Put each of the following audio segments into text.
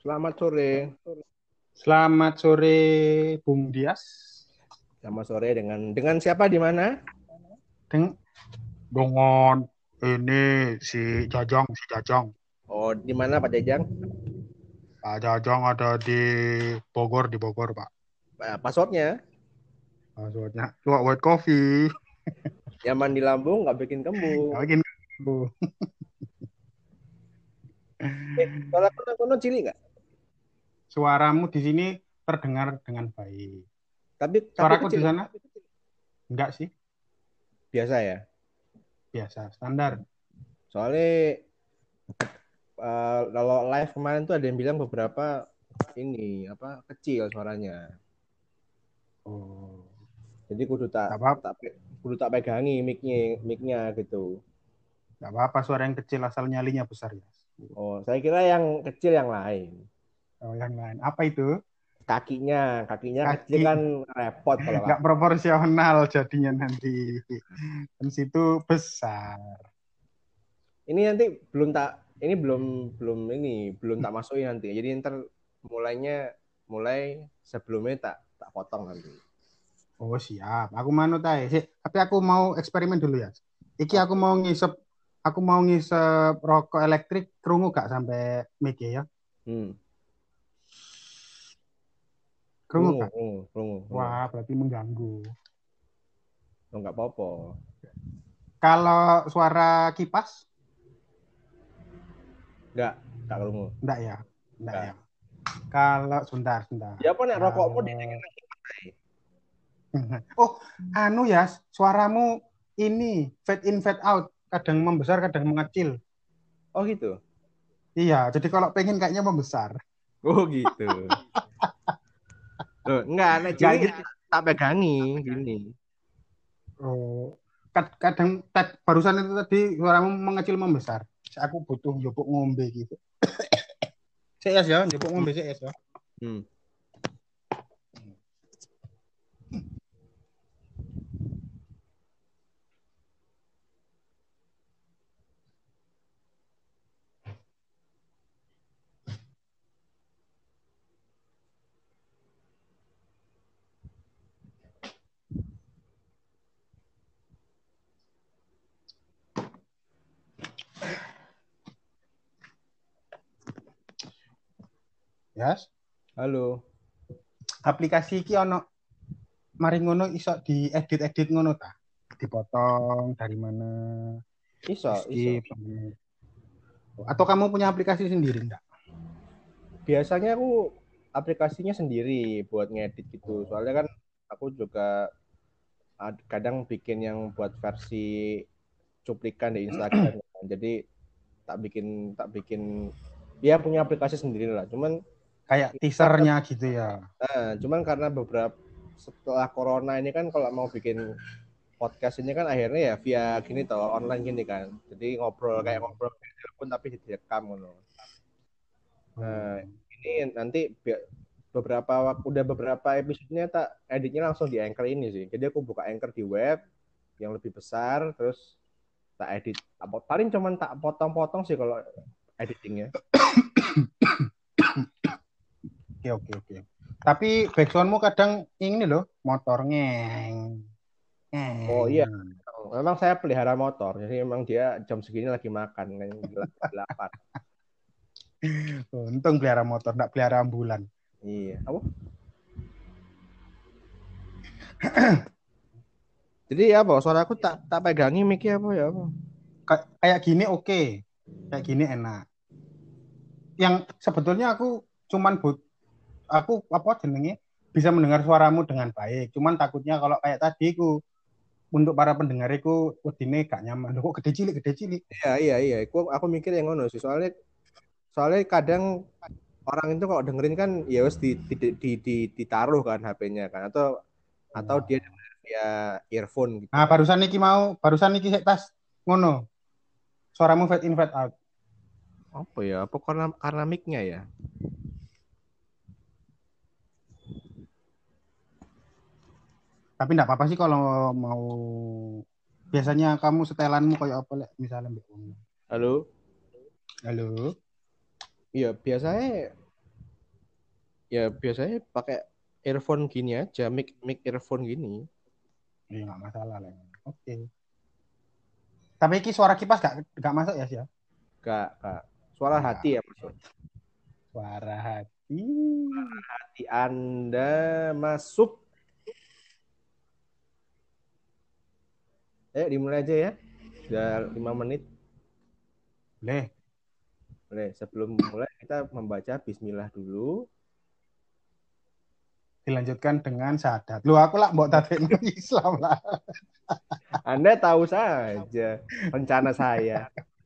Selamat sore. Selamat sore, Bung Dias. Selamat sore dengan siapa di mana? Deng Dongon ini si Jajang. Oh, di mana Pak Jajang? Pak Jajang ada di Bogor, Pak. Passwordnya? Maksudnya, cuma white coffee. Nyaman di lambung, nggak bikin kembung. Gak bikin. Suara kono cili nggak? Suaramu di sini terdengar dengan baik. Tapi Suaraku kecil di ya? sana enggak sih, Biasa ya. biasa, standar. Soalnya kalau live kemarin tuh ada yang bilang beberapa ini apa kecil suaranya. Oh, Jadi kudu tak enggak apa, tak kudu tak pegangi micnya gitu. enggak apa-apa suara yang kecil asal nyalinya besar ya. Oh, saya kira yang kecil yang lain. Oh, yang lain. Apa itu? Kakinya kecil Kaki. kan repot kalau Nggak proporsional jadinya nanti. Kan situ besar. ini nanti ini belum belum belum tak masukin nanti. Jadi ntar mulai sebelumnya tak potong nanti. Oh siap, aku manut aja. Sik, tapi aku mau eksperimen dulu ya. Iki Oke. aku mau ngisep rokok elektrik, kerungu gak sampai Mege ya? Hmm. Kerungu gak? Krungu. Wah, berarti mengganggu. Oh, nggak apa-apa. Kalau suara kipas, Nggak, nggak krungu. enggak ya, enggak ya. Nggak. Kalau sebentar, sebentar. Ya apa nek rokokmu di Kalau oh, anu ya, suaramu ini fade in fade out, kadang membesar, kadang mengecil. Oh gitu. Iya, jadi kalau pengen kayaknya membesar. Oh gitu. Loh, enggak, nek Enggak cili gitu. tak pegangi gini. Oh, kadang barusan itu tadi suaramu mengecil membesar. Aku butuh jupuk ngombe gitu. CS ya, jupuk ngombe CS ya. Hmm. Yes. Halo. Aplikasi iki ono mari ngono iso diedit-edit ngono ta. Dipotong dari mana, di Iso, iso. skip. Atau kamu punya aplikasi sendiri enggak? Biasanya aku aplikasinya sendiri buat ngedit gitu. Soalnya kan aku juga kadang bikin yang buat versi cuplikan di Instagram kan. Jadi tak bikin ya punya aplikasi sendiri lah. Kayak Karena teasernya gitu ya. cuman karena beberapa setelah corona ini kan kalau mau bikin podcast ini kan akhirnya ya via gini toh online gini kan. Jadi kayak Hmm. ngobrol kayak telepon tapi direkam gitu. Nah, Hmm. ini nanti udah beberapa episodenya tak editnya langsung di Anchor ini sih. Jadi aku buka Anchor di web yang lebih besar, terus tak edit. Paling cuman tak potong-potong sih kalau editingnya. Oke, oke, oke. Tapi backsoundmu kadang ini loh, motor ngeng. Oh iya, Ngeng. memang saya pelihara motor, jadi memang dia jam segini lagi makan kan lapar. Untung pelihara motor, enggak pelihara ambulan. Iya, apa? Jadi ya apa? Suara aku tak tak pegangi mic apa ya apa? Kayak gini oke. Kayak gini enak. Yang sebetulnya cuman aku apa jenenge bisa mendengar suaramu dengan baik. Cuman takutnya kalau kayak tadi untuk para pendengariku wedine gak nyaman. Loh, kok gede cilik. Iya iya iya. Aku mikir yang ngono sih. Soalnya soalnya kadang orang itu kalau dengerin kan ya harus ditaruh kan HP-nya kan atau dia Oh. denger via earphone gitu Nah, kan. barusan niki sik tas ngono. Suaramu fade in fade out. Apa ya? Apa karena mic-nya ya? Tapi enggak apa-apa sih kalau mau biasanya kamu setelanmu kayak apa lek misalnya mbek wong. Halo. Halo. Iya, biasanya Ya biasanya pakai earphone gini aja, mic earphone gini. Iya nggak masalah lah. Oke. Tapi iki suara kipas gak masuk ya sih ya? Kak. Suara Enggak. hati ya masuk. Suara hati. Hati Anda masuk. Ayo dimulai aja ya. Sudah 5 menit. Boleh. Boleh, sebelum mulai kita membaca bismillah dulu. Dilanjutkan dengan syahadat. Lu aku lah mbok dadekno Islam lah. Anda tahu saja rencana saya.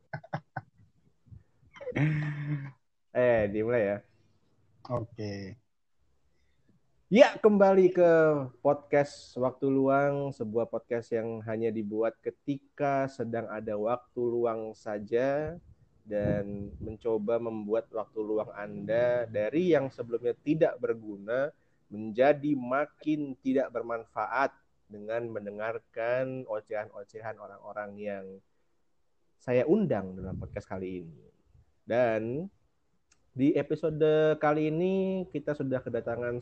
Dimulai ya. Oke. Ya, kembali ke podcast Waktu Luang, sebuah podcast yang hanya dibuat ketika sedang ada waktu luang saja dan mencoba membuat waktu luang Anda dari yang sebelumnya tidak berguna menjadi makin tidak bermanfaat dengan mendengarkan ocehan-ocehan orang-orang yang saya undang dalam podcast kali ini. Dan di episode kali ini kita sudah kedatangan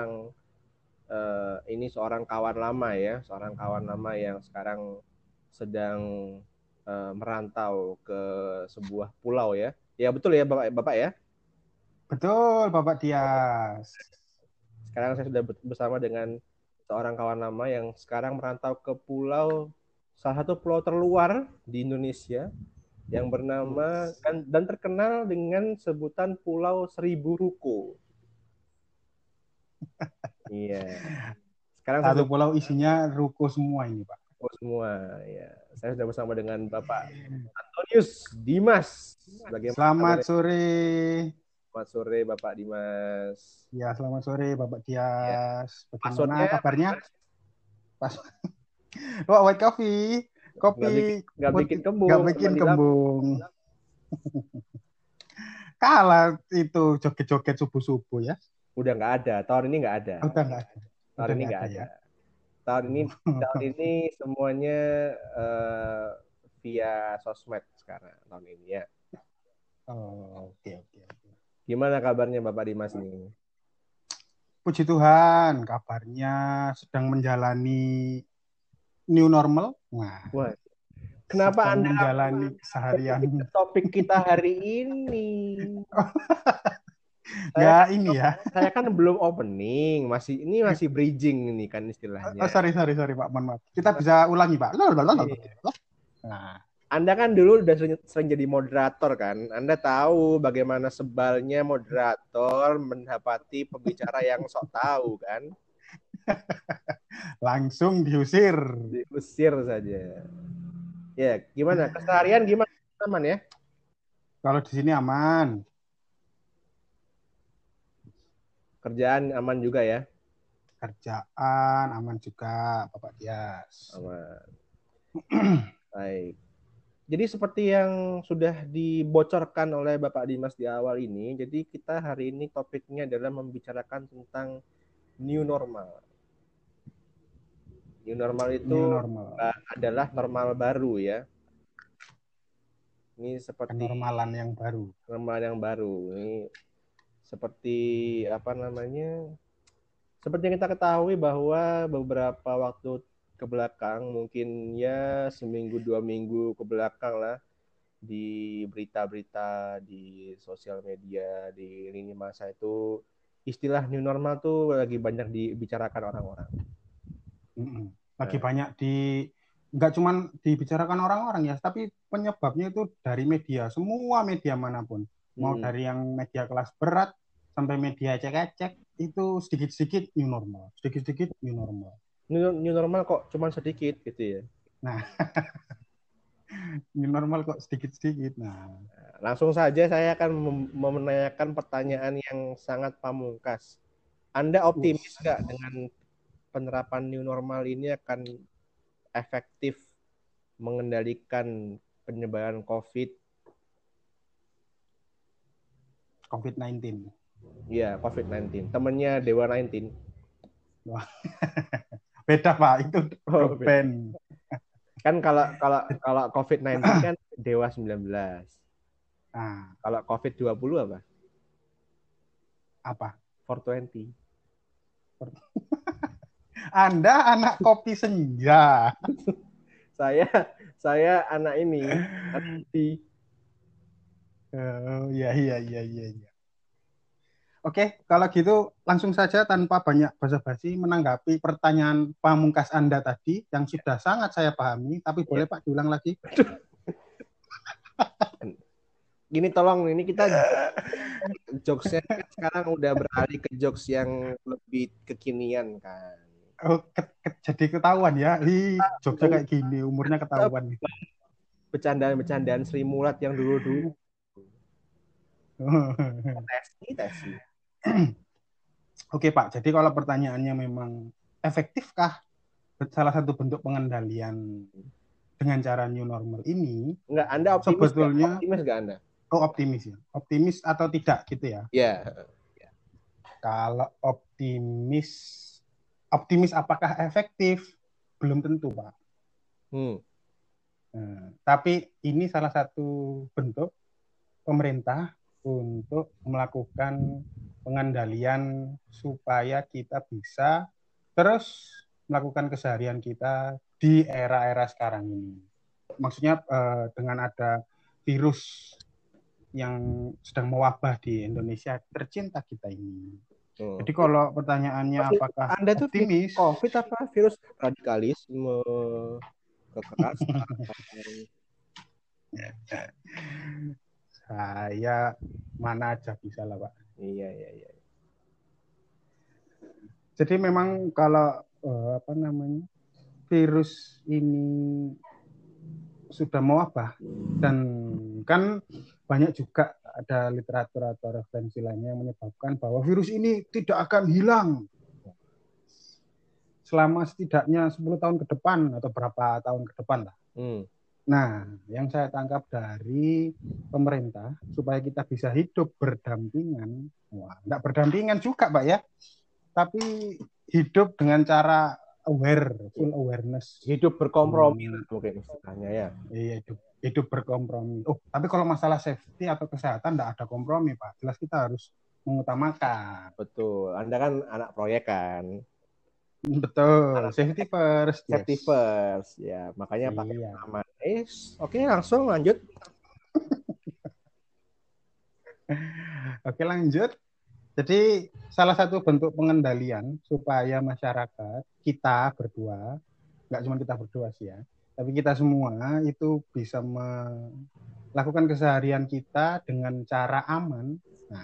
seorang kawan lama ya, seorang kawan lama yang sekarang sedang merantau ke sebuah pulau ya. Ya betul ya Bapak ya. Betul, Bapak Dias. Sekarang saya sudah bersama dengan seorang kawan lama yang sekarang merantau ke salah satu pulau terluar di Indonesia yang bernama dan terkenal dengan sebutan Pulau Seribu Ruko. Iya. Sekarang saya Satu sudah pulau isinya ruko semua ini, Pak. semua ya. Saya sudah bersama dengan Bapak Antonius Dimas. Bagaimana Selamat kabarnya? sore. Selamat sore Bapak Dimas. Ya, selamat sore Bapak Ya. Dias. Bagaimana Passwordnya kabarnya? Pas. Wah, white coffee. Kopi nggak bikin nggak kembung, bikin aman di lambung. kembung. Kalah itu joget-joget subuh-subuh ya. Udah nggak ada. Tahun ini nggak ada. Udah nggak ada. Tahun Udah ini nggak nggak ada ada. ya. Tahun ini semuanya via sosmed sekarang tahun ini ya. Oh, oke. Gimana kabarnya Bapak Dimas nih? Puji Tuhan, kabarnya sedang menjalani new normal. Wah, Wah, kenapa sedang Anda menjalani keseharian. topik kita hari ini? Saya Nggak kan ini ya. saya kan belum opening, masih bridging ini kan istilahnya. Sorry Pak, mohon maaf. Kita bisa ulangi Pak. Nah, Anda kan dulu udah sering jadi moderator kan. Anda tahu bagaimana sebalnya moderator mendapati pembicara yang sok tahu kan. langsung diusir. Diusir saja. Ya, gimana? Keseharian gimana? Aman ya? Kalau di sini aman. Kerjaan aman juga ya? Kerjaan aman juga, Bapak Dias. Aman. Baik. Jadi seperti yang sudah dibocorkan oleh Bapak Dimas di awal ini, jadi kita hari ini topiknya adalah membicarakan tentang new normal. New normal itu adalah normal baru ya. Ini seperti kenormalan yang baru. Normal yang baru. Ini seperti apa namanya? Seperti yang kita ketahui bahwa beberapa waktu ke belakang, mungkin ya seminggu 2 minggu ke belakang lah, di berita-berita di sosial media di lini masa itu istilah new normal tuh lagi banyak dibicarakan orang-orang. Lagi banyak nggak cuma dibicarakan orang-orang ya, tapi penyebabnya itu dari media, semua media manapun. Mau dari yang media kelas berat sampai media cek-cek, itu sedikit-sedikit new normal. Sedikit-sedikit new normal. New normal kok cuma sedikit gitu ya. Nah, new normal kok sedikit-sedikit. Nah, langsung saja saya akan menanyakan pertanyaan yang sangat pamungkas. Anda optimis nggak dengan penerapan new normal ini akan efektif mengendalikan penyebaran COVID-19? Iya, COVID-19. Temennya Dewa 19. Beda Pak, itu band. Kan kalau COVID-19 kan Dewa 19. Nah, kalau COVID-20 apa? Apa? 420. Anda anak kopi senja. Saya anak ini, anak di. Iya, iya, iya, iya, iya. Oke, kalau gitu langsung saja tanpa banyak basa-basi menanggapi pertanyaan pamungkas Anda tadi yang sudah sangat saya pahami, tapi Ya. boleh Pak diulang lagi? Gini tolong, ini kita jokesnya kan sekarang udah beralih ke jokes yang lebih kekinian kan. Oh, jadi ketahuan ya. Jogja kayak gini, umurnya ketahuan nih. Bercandaan-bercandaan Sri Mulat yang dulu-dulu. Tesi. Oke Pak, jadi kalau pertanyaannya memang efektifkah salah satu bentuk pengendalian dengan cara new normal ini, Enggak, Anda optimis nggak? sebetulnya Optimis nggak Anda? optimis ya. Optimis atau tidak gitu ya. Ya. Kalau optimis, optimis apakah efektif? Belum tentu, Pak. Nah, tapi ini salah satu bentuk pemerintah untuk melakukan pengendalian supaya kita bisa terus melakukan keseharian kita di era-era sekarang ini. Maksudnya dengan ada virus yang sedang mewabah di Indonesia tercinta kita ini. Jadi kalau pertanyaannya apakah Anda tuh virus optimis? COVID apa virus radikalisme, kekerasan? Saya mana aja bisa lah Pak. Iya. Jadi memang kalau virus ini sudah mewabah dan kan banyak juga ada literatur atau referensi lainnya yang menyebabkan bahwa virus ini tidak akan hilang selama setidaknya 10 tahun ke depan atau berapa tahun ke depan lah. Nah, yang saya tangkap dari pemerintah supaya kita bisa hidup berdampingan, enggak berdampingan juga Pak ya, tapi hidup dengan cara aware, full awareness. Hidup berkompromi mungkin istilahnya ya. Iya, hidup berkompromi. Oh, tapi kalau masalah safety atau kesehatan enggak ada kompromi Pak. Jelas kita harus mengutamakan. Betul. Anda kan anak proyek kan. Betul. Safety first. Safety yes. first. Ya, makanya pakai Iya. aman. Oke, langsung lanjut. Oke, lanjut. Jadi salah satu bentuk pengendalian supaya masyarakat kita berdua, nggak cuma kita berdua sih ya, tapi kita semua itu bisa melakukan keseharian kita dengan cara aman, nah,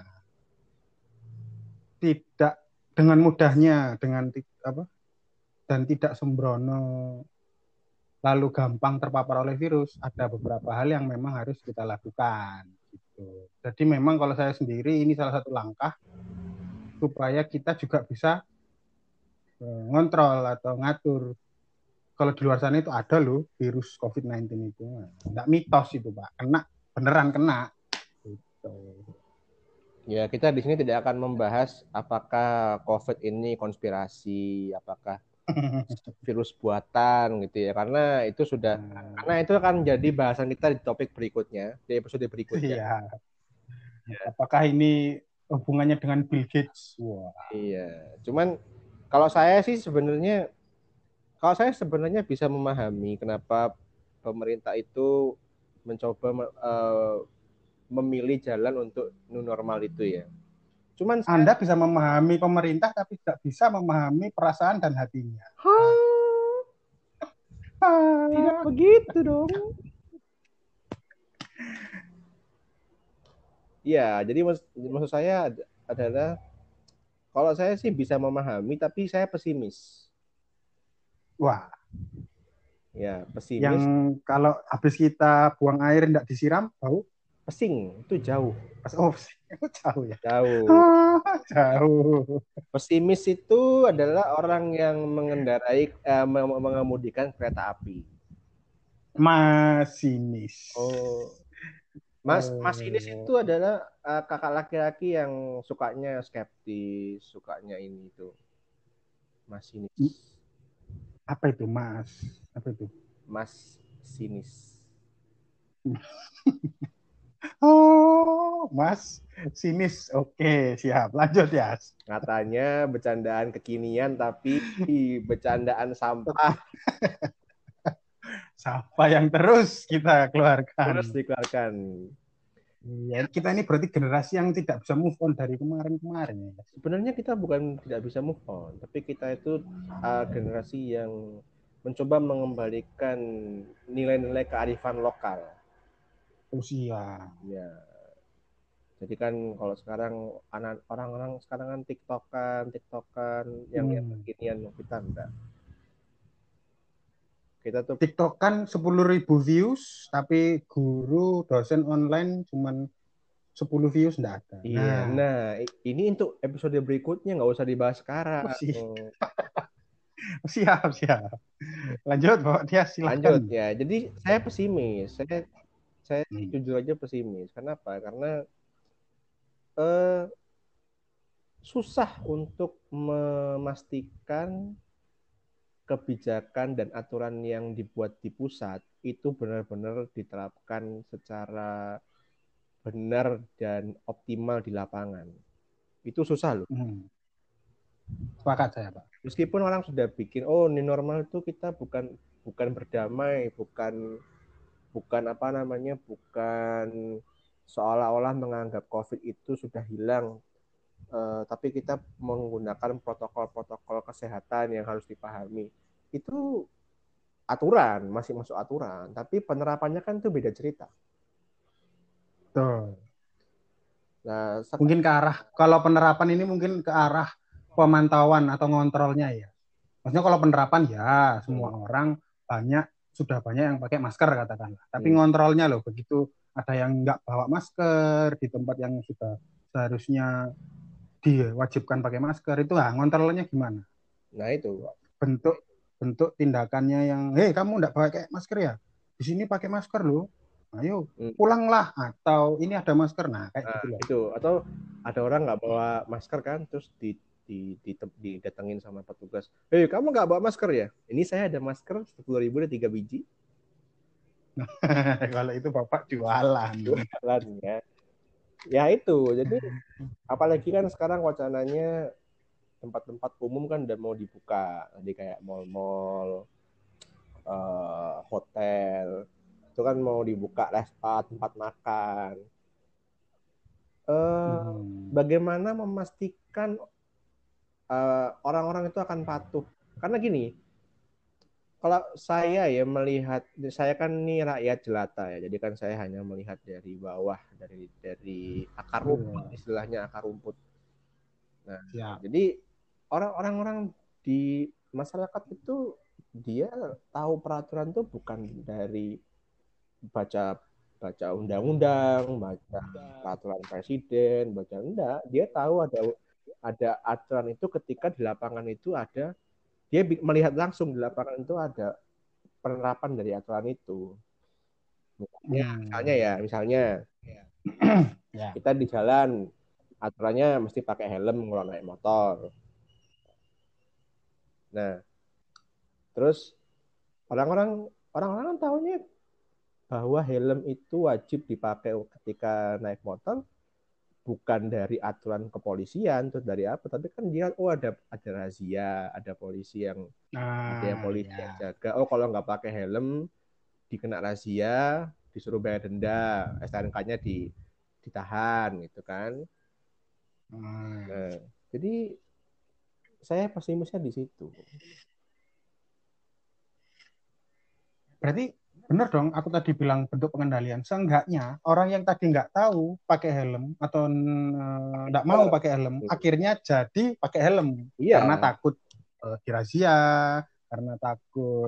tidak dengan mudahnya, dan tidak sembrono, lalu gampang terpapar oleh virus. Ada beberapa hal yang memang harus kita lakukan. Gitu. Jadi memang kalau saya sendiri ini salah satu langkah supaya kita juga bisa ngontrol atau ngatur. Kalau di luar sana itu ada loh virus COVID-19 itu. Enggak mitos itu Pak. Beneran kena. Gitu. Ya, kita di sini tidak akan membahas apakah COVID ini konspirasi, apakah virus buatan gitu ya. Karena itu akan jadi bahasan kita di topik berikutnya, di episode berikutnya. Iya. Apakah ini hubungannya dengan Bill Gates? Wah. Iya. Cuman kalau saya sebenarnya bisa memahami kenapa pemerintah itu mencoba memilih jalan untuk new normal itu ya. Cuman Anda bisa memahami pemerintah tapi tidak bisa memahami perasaan dan hatinya. Tidak begitu dong. Ya, jadi maksud saya adalah kalau saya sih bisa memahami tapi saya pesimis. Wah. Ya, pesimis. Yang kalau habis kita buang air tidak disiram, bau? Pesing, itu jauh. Oh, jauh ya. Jauh. Jauh. Pesimis itu adalah orang yang mengemudikan kereta api. Masinis. Oh. Masinis itu adalah kakak laki-laki yang sukanya skeptis, sukanya ini itu. Masinis. Apa itu, Mas? Apa itu? Mas sinis. Oh, Mas. Sinis. Oke, siap. Lanjut ya. Katanya bercandaan kekinian tapi bercandaan sampah Siapa yang terus kita keluarkan? terus dikeluarkan. Iya, kita ini berarti generasi yang tidak bisa move on dari kemarin-kemarin ya. Sebenarnya kita bukan tidak bisa move on, tapi kita itu generasi yang mencoba mengembalikan nilai-nilai kearifan lokal. Usia. Ya, jadi kan kalau sekarang anak orang-orang sekarang kan tiktokan yang Hmm. kekinian, kita enggak. Kita tuh TikTok kan 10.000 views, tapi guru dosen online cuman 10 views enggak ada. iya. Nah, Nah, ini untuk episode berikutnya nggak usah dibahas sekarang. siap, siap. Lanjut, Pak. Dia silahkan. Lanjut ya. Jadi saya pesimis. Saya Hmm. jujur aja pesimis. Kenapa? Karena eh, susah untuk memastikan kebijakan dan aturan yang dibuat di pusat itu benar-benar diterapkan secara benar dan optimal di lapangan. Itu susah loh. Hmm. Sepakat saya, Pak. Meskipun orang sudah bikin, oh ini normal itu kita bukan bukan berdamai, bukan bukan apa namanya, bukan seolah-olah menganggap COVID itu sudah hilang, tapi kita menggunakan protokol-protokol kesehatan yang harus dipahami. Itu aturan, masih masuk aturan, tapi penerapannya kan itu beda cerita. Tuh. Nah, Mungkin ke arah, kalau penerapan ini mungkin ke arah pemantauan atau ngontrolnya ya. Maksudnya kalau penerapan ya semua orang banyak, sudah banyak yang pakai masker katakanlah. Tapi ngontrolnya loh, begitu ada yang nggak bawa masker di tempat yang sudah seharusnya diwajibkan pakai masker, itu ngontrolnya gimana? nah itu. Bentuk bentuk tindakannya yang, hei kamu nggak pakai masker ya? Di sini pakai masker loh. Ayo pulanglah, atau ini ada masker. Nah, kayak Nah, gitu loh. itu. Atau ada orang nggak bawa masker kan, terus didatengin sama petugas. Hei, kamu nggak bawa masker ya? Ini saya ada masker 10.000 ada 3 biji. Kalau itu Bapak jualan. Jualan ya. Ya itu. Jadi apalagi kan sekarang wacananya tempat-tempat umum kan udah mau dibuka. Jadi kayak mall-mall, hotel. Itu kan mau dibuka restoran, tempat makan. Bagaimana memastikan orang-orang itu akan patuh? Karena gini, kalau saya ya melihat, saya kan ini rakyat jelata ya, jadi kan saya hanya melihat dari bawah, dari akar rumput, istilahnya akar rumput. Nah, jadi orang-orang di masyarakat itu dia tahu peraturan itu bukan dari baca baca undang-undang, baca peraturan presiden, baca enggak. Dia tahu ada aturan itu ketika di lapangan itu ada, dia melihat langsung di lapangan itu ada penerapan dari aturan itu. Misalnya kita di jalan aturannya mesti pakai helm kalau naik motor. Nah, terus orang-orang tahunya bahwa helm itu wajib dipakai ketika naik motor bukan dari aturan kepolisian, terus dari apa, tapi kan dia ada razia, ada polisi yang jaga. Oh, kalau nggak pakai helm dikena razia, disuruh bayar denda, STNK-nya ditahan gitu kan. Nah, jadi saya pesimisnya di situ. Berarti benar dong, aku tadi bilang bentuk pengendalian. Seenggaknya orang yang tadi nggak tahu pakai helm atau nggak mau pakai helm, akhirnya jadi pakai helm. Iya. Karena takut dirazia, karena takut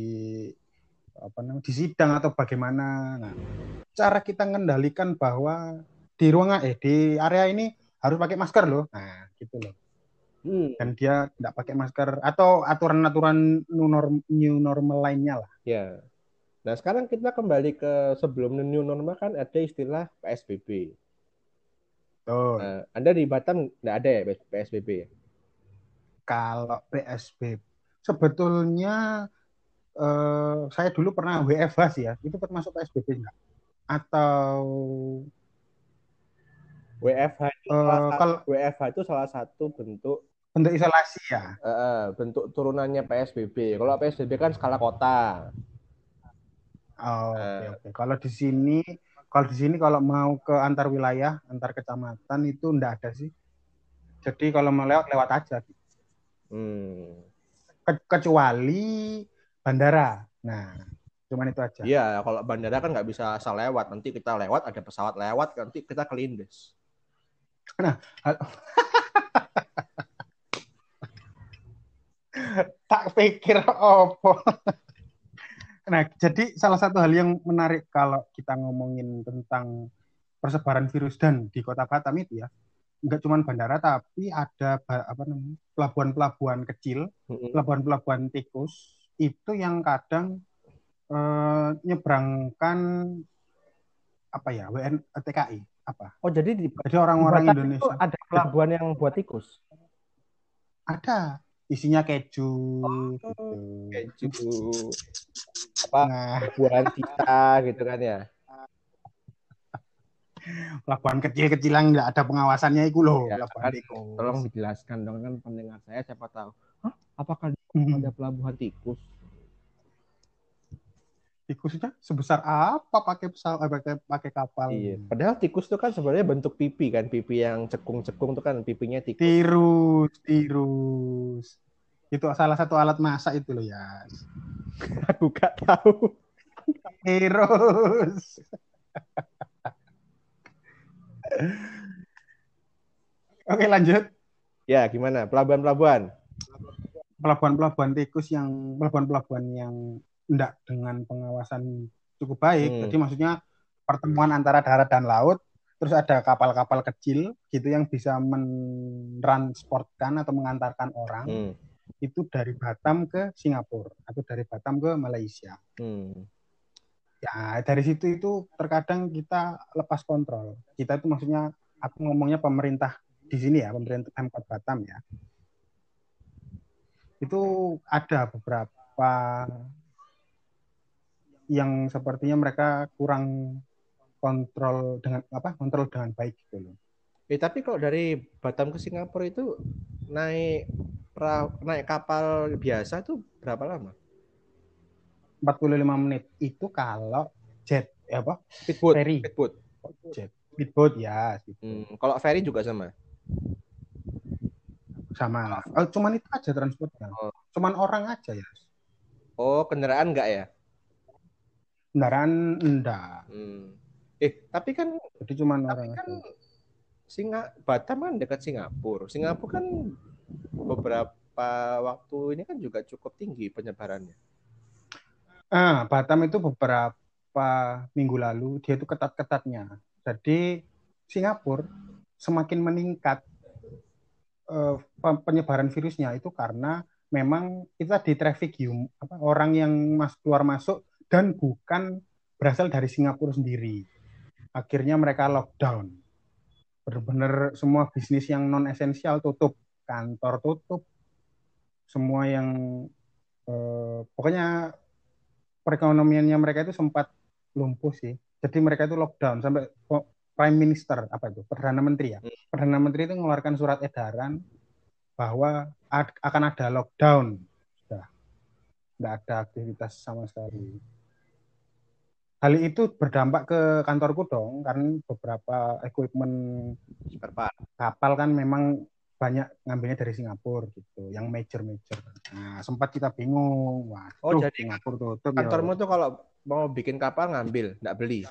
di sidang atau bagaimana. Nah, cara kita mengendalikan bahwa di area ini harus pakai masker loh. Nah, gitu loh. Dan dia tidak pakai masker atau aturan-aturan new normal lainnya lah. Ya. Nah, sekarang kita kembali ke sebelum new normal kan ada istilah PSBB. Nah, Anda di Batam nggak ada ya PSBB ya? Kalau PSBB sebetulnya saya dulu pernah WFH sih ya. Itu termasuk PSBB enggak? Atau WFH Kalau itu salah satu bentuk bentuk isolasi ya. bentuk turunannya PSBB. Kalau PSBB kan skala kota. Oh, oke Nah, oke. Kalau di sini kalau mau ke antar wilayah, antar kecamatan itu enggak ada sih. Jadi kalau mau lewat lewat aja. hmm. Kecuali bandara. Nah, cuman itu aja. Iya, kalau bandara kan nggak bisa asal lewat. Nanti kita lewat, ada pesawat lewat, nanti kita kelindes. Nah, tak pikir apa. Nah, jadi salah satu hal yang menarik kalau kita ngomongin tentang persebaran virus dan di Kota Batam itu ya, nggak cuma bandara tapi ada apa namanya pelabuhan-pelabuhan kecil, pelabuhan-pelabuhan tikus itu yang kadang nyebrangkan apa ya TKI apa. Oh, jadi Jadi di orang-orang Batam itu Indonesia ada pelabuhan yang buat tikus? ada isinya keju gitu. Oh, keju. Apa, Nah, pelabuhan Tita gitu kan ya? pelabuhan kecil-kecil yang nggak ada pengawasannya itu loh, Ya, pelabuhan kan tolong tikus. dijelaskan dong kan pendengar saya siapa tahu. Hah? Apakah ada Hmm. pelabuhan tikus? Tikusnya sebesar apa pakai pesawat pakai kapal? Iya. Padahal tikus itu kan sebenarnya bentuk pipi kan, pipi yang cekung-cekung itu kan pipinya tikus. Tirus. Itu salah satu alat masak itu loh ya. Aku gak tahu. Tirus. Oke lanjut. Ya, gimana? Pelabuhan-pelabuhan. Pelabuhan-pelabuhan yang enggak dengan pengawasan cukup baik. Hmm. Jadi maksudnya pertemuan antara darat dan laut, terus ada kapal-kapal kecil gitu yang bisa mentransportkan atau mengantarkan orang Hmm. itu dari Batam ke Singapura atau dari Batam ke Malaysia. Hmm. Ya, dari situ itu terkadang kita lepas kontrol. Kita itu maksudnya aku ngomongnya pemerintah di sini ya, pemerintah Pemkot Batam ya. Itu ada beberapa yang sepertinya mereka kurang kontrol dengan baik gitu loh. Tapi kalau dari Batam ke Singapura itu naik naik kapal biasa tuh berapa lama? 45 menit itu kalau jet apa? Speedboat, Ferry. speedboat. Jet. Speedboat ya, speedboat. Kalau ferry juga sama. Sama. Oh, cuman itu aja transportnya. Oh, Cuman orang aja ya. oh kendaraan enggak ya? Kendaraan enggak. Hmm. Tapi kan Jadi cuman orang kan aja. Batam kan dekat Singapura. Singapura kan beberapa waktu ini kan juga cukup tinggi penyebarannya. Batam itu beberapa minggu lalu dia itu ketat-ketatnya. Jadi Singapura semakin meningkat penyebaran virusnya itu karena memang kita di traffic orang yang keluar masuk dan bukan berasal dari Singapura sendiri. Akhirnya mereka lockdown. Benar-benar semua bisnis yang non esensial tutup, kantor tutup, semua yang pokoknya perekonomiannya mereka itu sempat lumpuh sih. Jadi mereka itu lockdown sampai Prime Minister apa itu Perdana Menteri ya. Perdana Menteri itu mengeluarkan surat edaran bahwa akan ada lockdown. Sudah tidak ada aktivitas sama sekali. Hal itu berdampak ke kantorku dong, karena beberapa equipment kapal kan memang banyak ngambilnya dari Singapura gitu, yang major-major. Nah, sempat kita bingung, waduh, jadi Singapura tutup ya. Kantormu tuh kalau mau bikin kapal ngambil, nggak beli.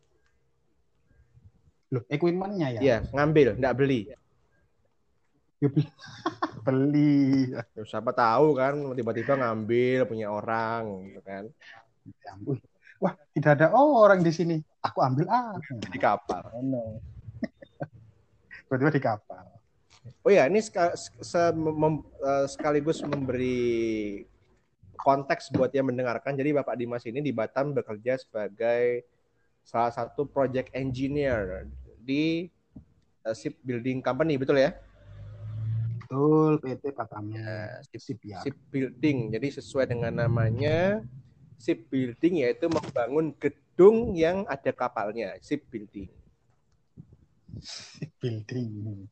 Loh, equipmentnya ya? Iya, ngambil, nggak beli. Ya, beli. Siapa tahu kan tiba-tiba ngambil punya orang gitu kan. Wah, tidak ada orang di sini. Aku ambil Di kapal. Oh, no. Tiba-tiba di kapal. Oh ya, ini sekaligus memberi konteks buat yang mendengarkan. Jadi Bapak Dimas ini di Batam bekerja sebagai salah satu project engineer di shipbuilding company, betul ya? Betul, PT Batam. Ya, shipbuilding. Jadi sesuai dengan namanya, shipbuilding yaitu membangun gedung yang ada kapalnya, shipbuilding. Shipbuilding.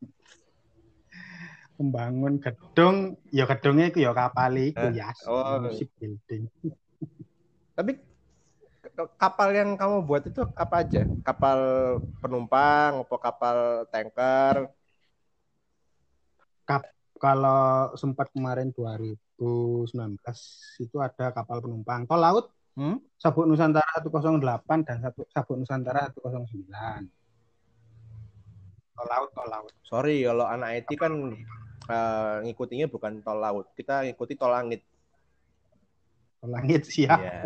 Membangun gedung, ya gedungnya itu ya kapal itu ya, shipbuilding. Tapi kapal yang kamu buat itu apa aja? Kapal penumpang, atau kapal tanker? Kalau sempat kemarin 2019 itu ada kapal penumpang tol laut, Sabuk Nusantara 108 dan Sabuk Nusantara 109. Tol laut. Sorry, kalau anak IT kan ngikutinya bukan tol laut, kita ngikuti tol langit. Tol langit siap. Yeah.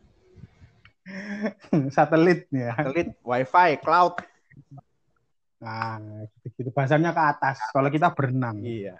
Satelit ya. Satelit, wifi, cloud. Nah, gitu bahasanya ke atas. Kalau kita berenang. Iya.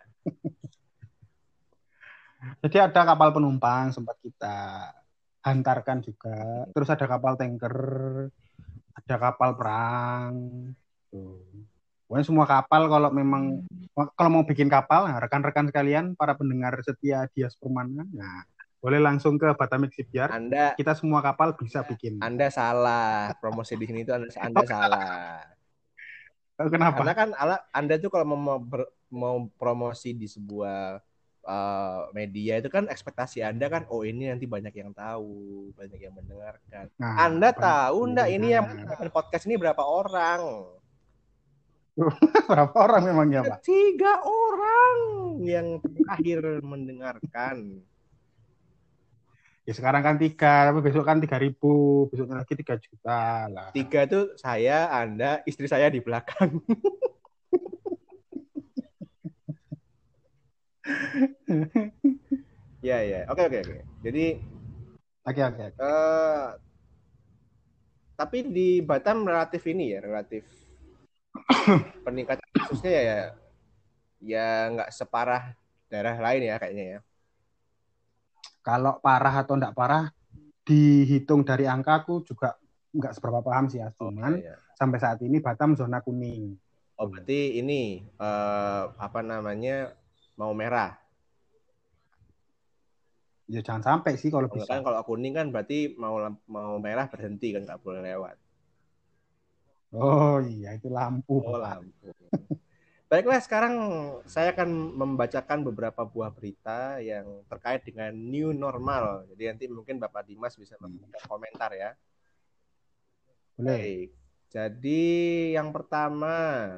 Jadi ada kapal penumpang sempat kita hantarkan juga. Terus ada kapal tanker, ada kapal perang. Tuh. Pokoknya semua kapal kalau mau bikin kapal, nah, rekan-rekan sekalian, para pendengar setia Dias Permana, nah, boleh langsung ke Batamik Shipyard. Kita semua kapal bisa bikin. Anda salah. Promosi di sini itu Anda salah. Kenapa? Karena kan Anda tuh kalau mau promosi di sebuah media itu kan ekspektasi Anda kan, oh ini nanti banyak yang tahu, banyak yang mendengarkan. Nah, Anda tahu enggak ini yang podcast ini berapa orang? Berapa orang memangnya, Pak? 3 orang yang terakhir mendengarkan. Ya sekarang kan 3, tapi besok kan 3.000, besoknya lagi 3 juta lah. 3 itu saya, Anda, istri saya di belakang. Ya. Oke. Jadi Oke. Tapi di Batam relatif peningkatan kasusnya ya nggak separah daerah lain ya kayaknya ya. Kalau parah atau enggak parah dihitung dari angka aku juga nggak seberapa paham sih ya. Cuman sampai saat ini Batam zona kuning. Oh berarti ini mau merah. Ya jangan sampai sih kalau bisa. Kan kalau kuning kan berarti mau merah berhenti kan, nggak boleh lewat. Oh iya itu lampu. Oh lampu. Baiklah, sekarang saya akan membacakan beberapa buah berita yang terkait dengan new normal. Jadi nanti mungkin Bapak Dimas bisa memberikan komentar ya. Boleh. Baik. Jadi yang pertama,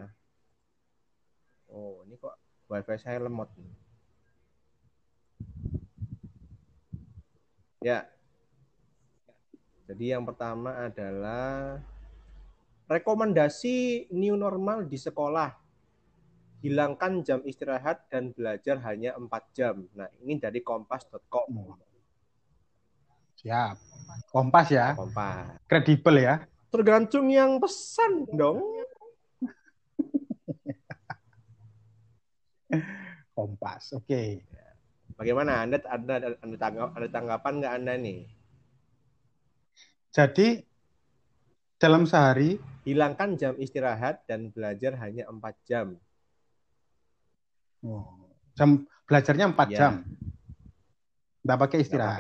oh ini kok wifi saya lemot nih. Ya. Jadi yang pertama adalah rekomendasi new normal di sekolah. Hilangkan jam istirahat dan belajar hanya 4 jam. Nah, ini dari kompas.com. Siap. Kompas ya? Kompas. Kredibel ya? Tergantung yang pesan dong. Kompas, oke. Bagaimana? Anda tanggapan nggak Anda nih? Jadi, dalam sehari hilangkan jam istirahat dan belajar hanya 4 jam. Jam belajarnya 4 jam. Nggak pakai istirahat.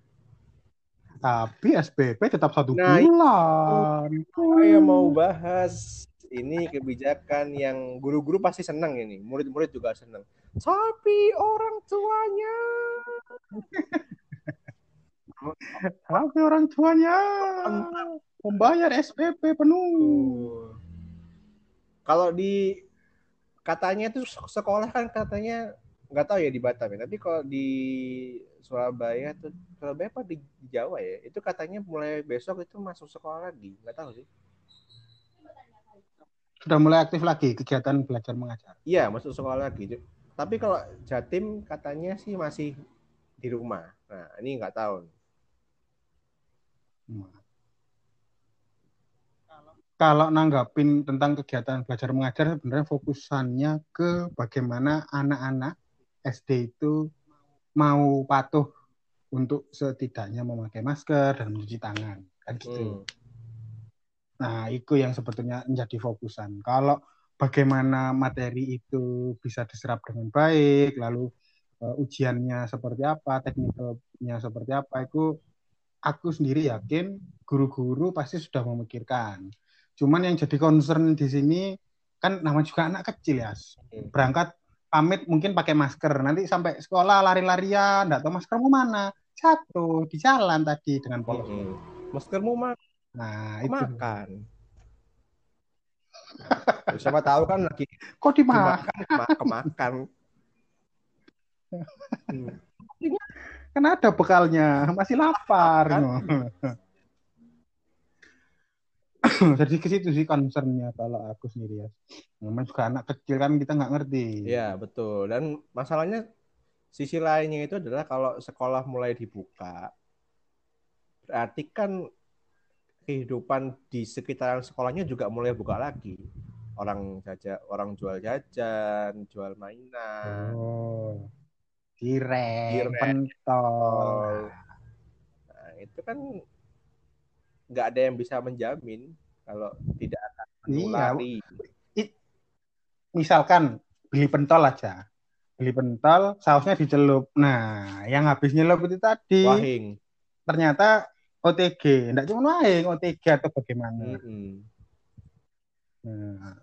Tapi SPP tetap 1 bulan. Saya mau bahas ini kebijakan yang guru-guru pasti senang ini. Murid-murid juga senang. Tapi orang tuanya. Tapi orang tuanya membayar SPP penuh. Kalau di katanya itu sekolah kan katanya nggak tahu ya di Batam ya, tapi kalau di Surabaya apa di Jawa ya, itu katanya mulai besok itu masuk sekolah lagi, nggak tahu sih. Sudah mulai aktif lagi kegiatan belajar mengajar. Iya, masuk sekolah lagi. Tapi kalau Jatim katanya sih masih di rumah. Nah, ini nggak tahu. Kalau nanggapin tentang kegiatan belajar mengajar, sebenarnya fokusannya ke bagaimana anak-anak SD itu mau patuh untuk setidaknya memakai masker dan mencuci tangan, kan gitu. Nah, itu yang sebetulnya menjadi fokusan. Kalau bagaimana materi itu bisa diserap dengan baik, lalu ujiannya seperti apa, teknikalnya seperti apa, itu aku sendiri yakin guru-guru pasti sudah memikirkan. Cuman yang jadi concern di sini kan namanya juga anak kecil ya. Berangkat pamit mungkin pakai masker. Nanti sampai sekolah lari-larian, enggak tahu maskermu mana. Jatuh di jalan tadi dengan polos. Maskermu Nah, itu. makan. Siapa tahu kan lagi Kok dimakan? kemakan. Kan ada bekalnya, masih lapar. Kan? Jadi ke situ sih concernnya kalau aku sendiri ya. Namanya juga anak kecil kan kita nggak ngerti. Iya, betul. Dan masalahnya sisi lainnya itu adalah kalau sekolah mulai dibuka, berarti kan kehidupan di sekitaran sekolahnya juga mulai buka lagi. Orang jual jajan, jual mainan, cireng, pentol. Nah, itu kan nggak ada yang bisa menjamin kalau tidak akan menulari. Iya. Misalkan beli pentol aja. Beli pentol, sausnya dicelup. Nah, yang habis nyelup itu tadi Wahing. Ternyata OTG. Enggak cuma wahing, OTG atau bagaimana. Nah,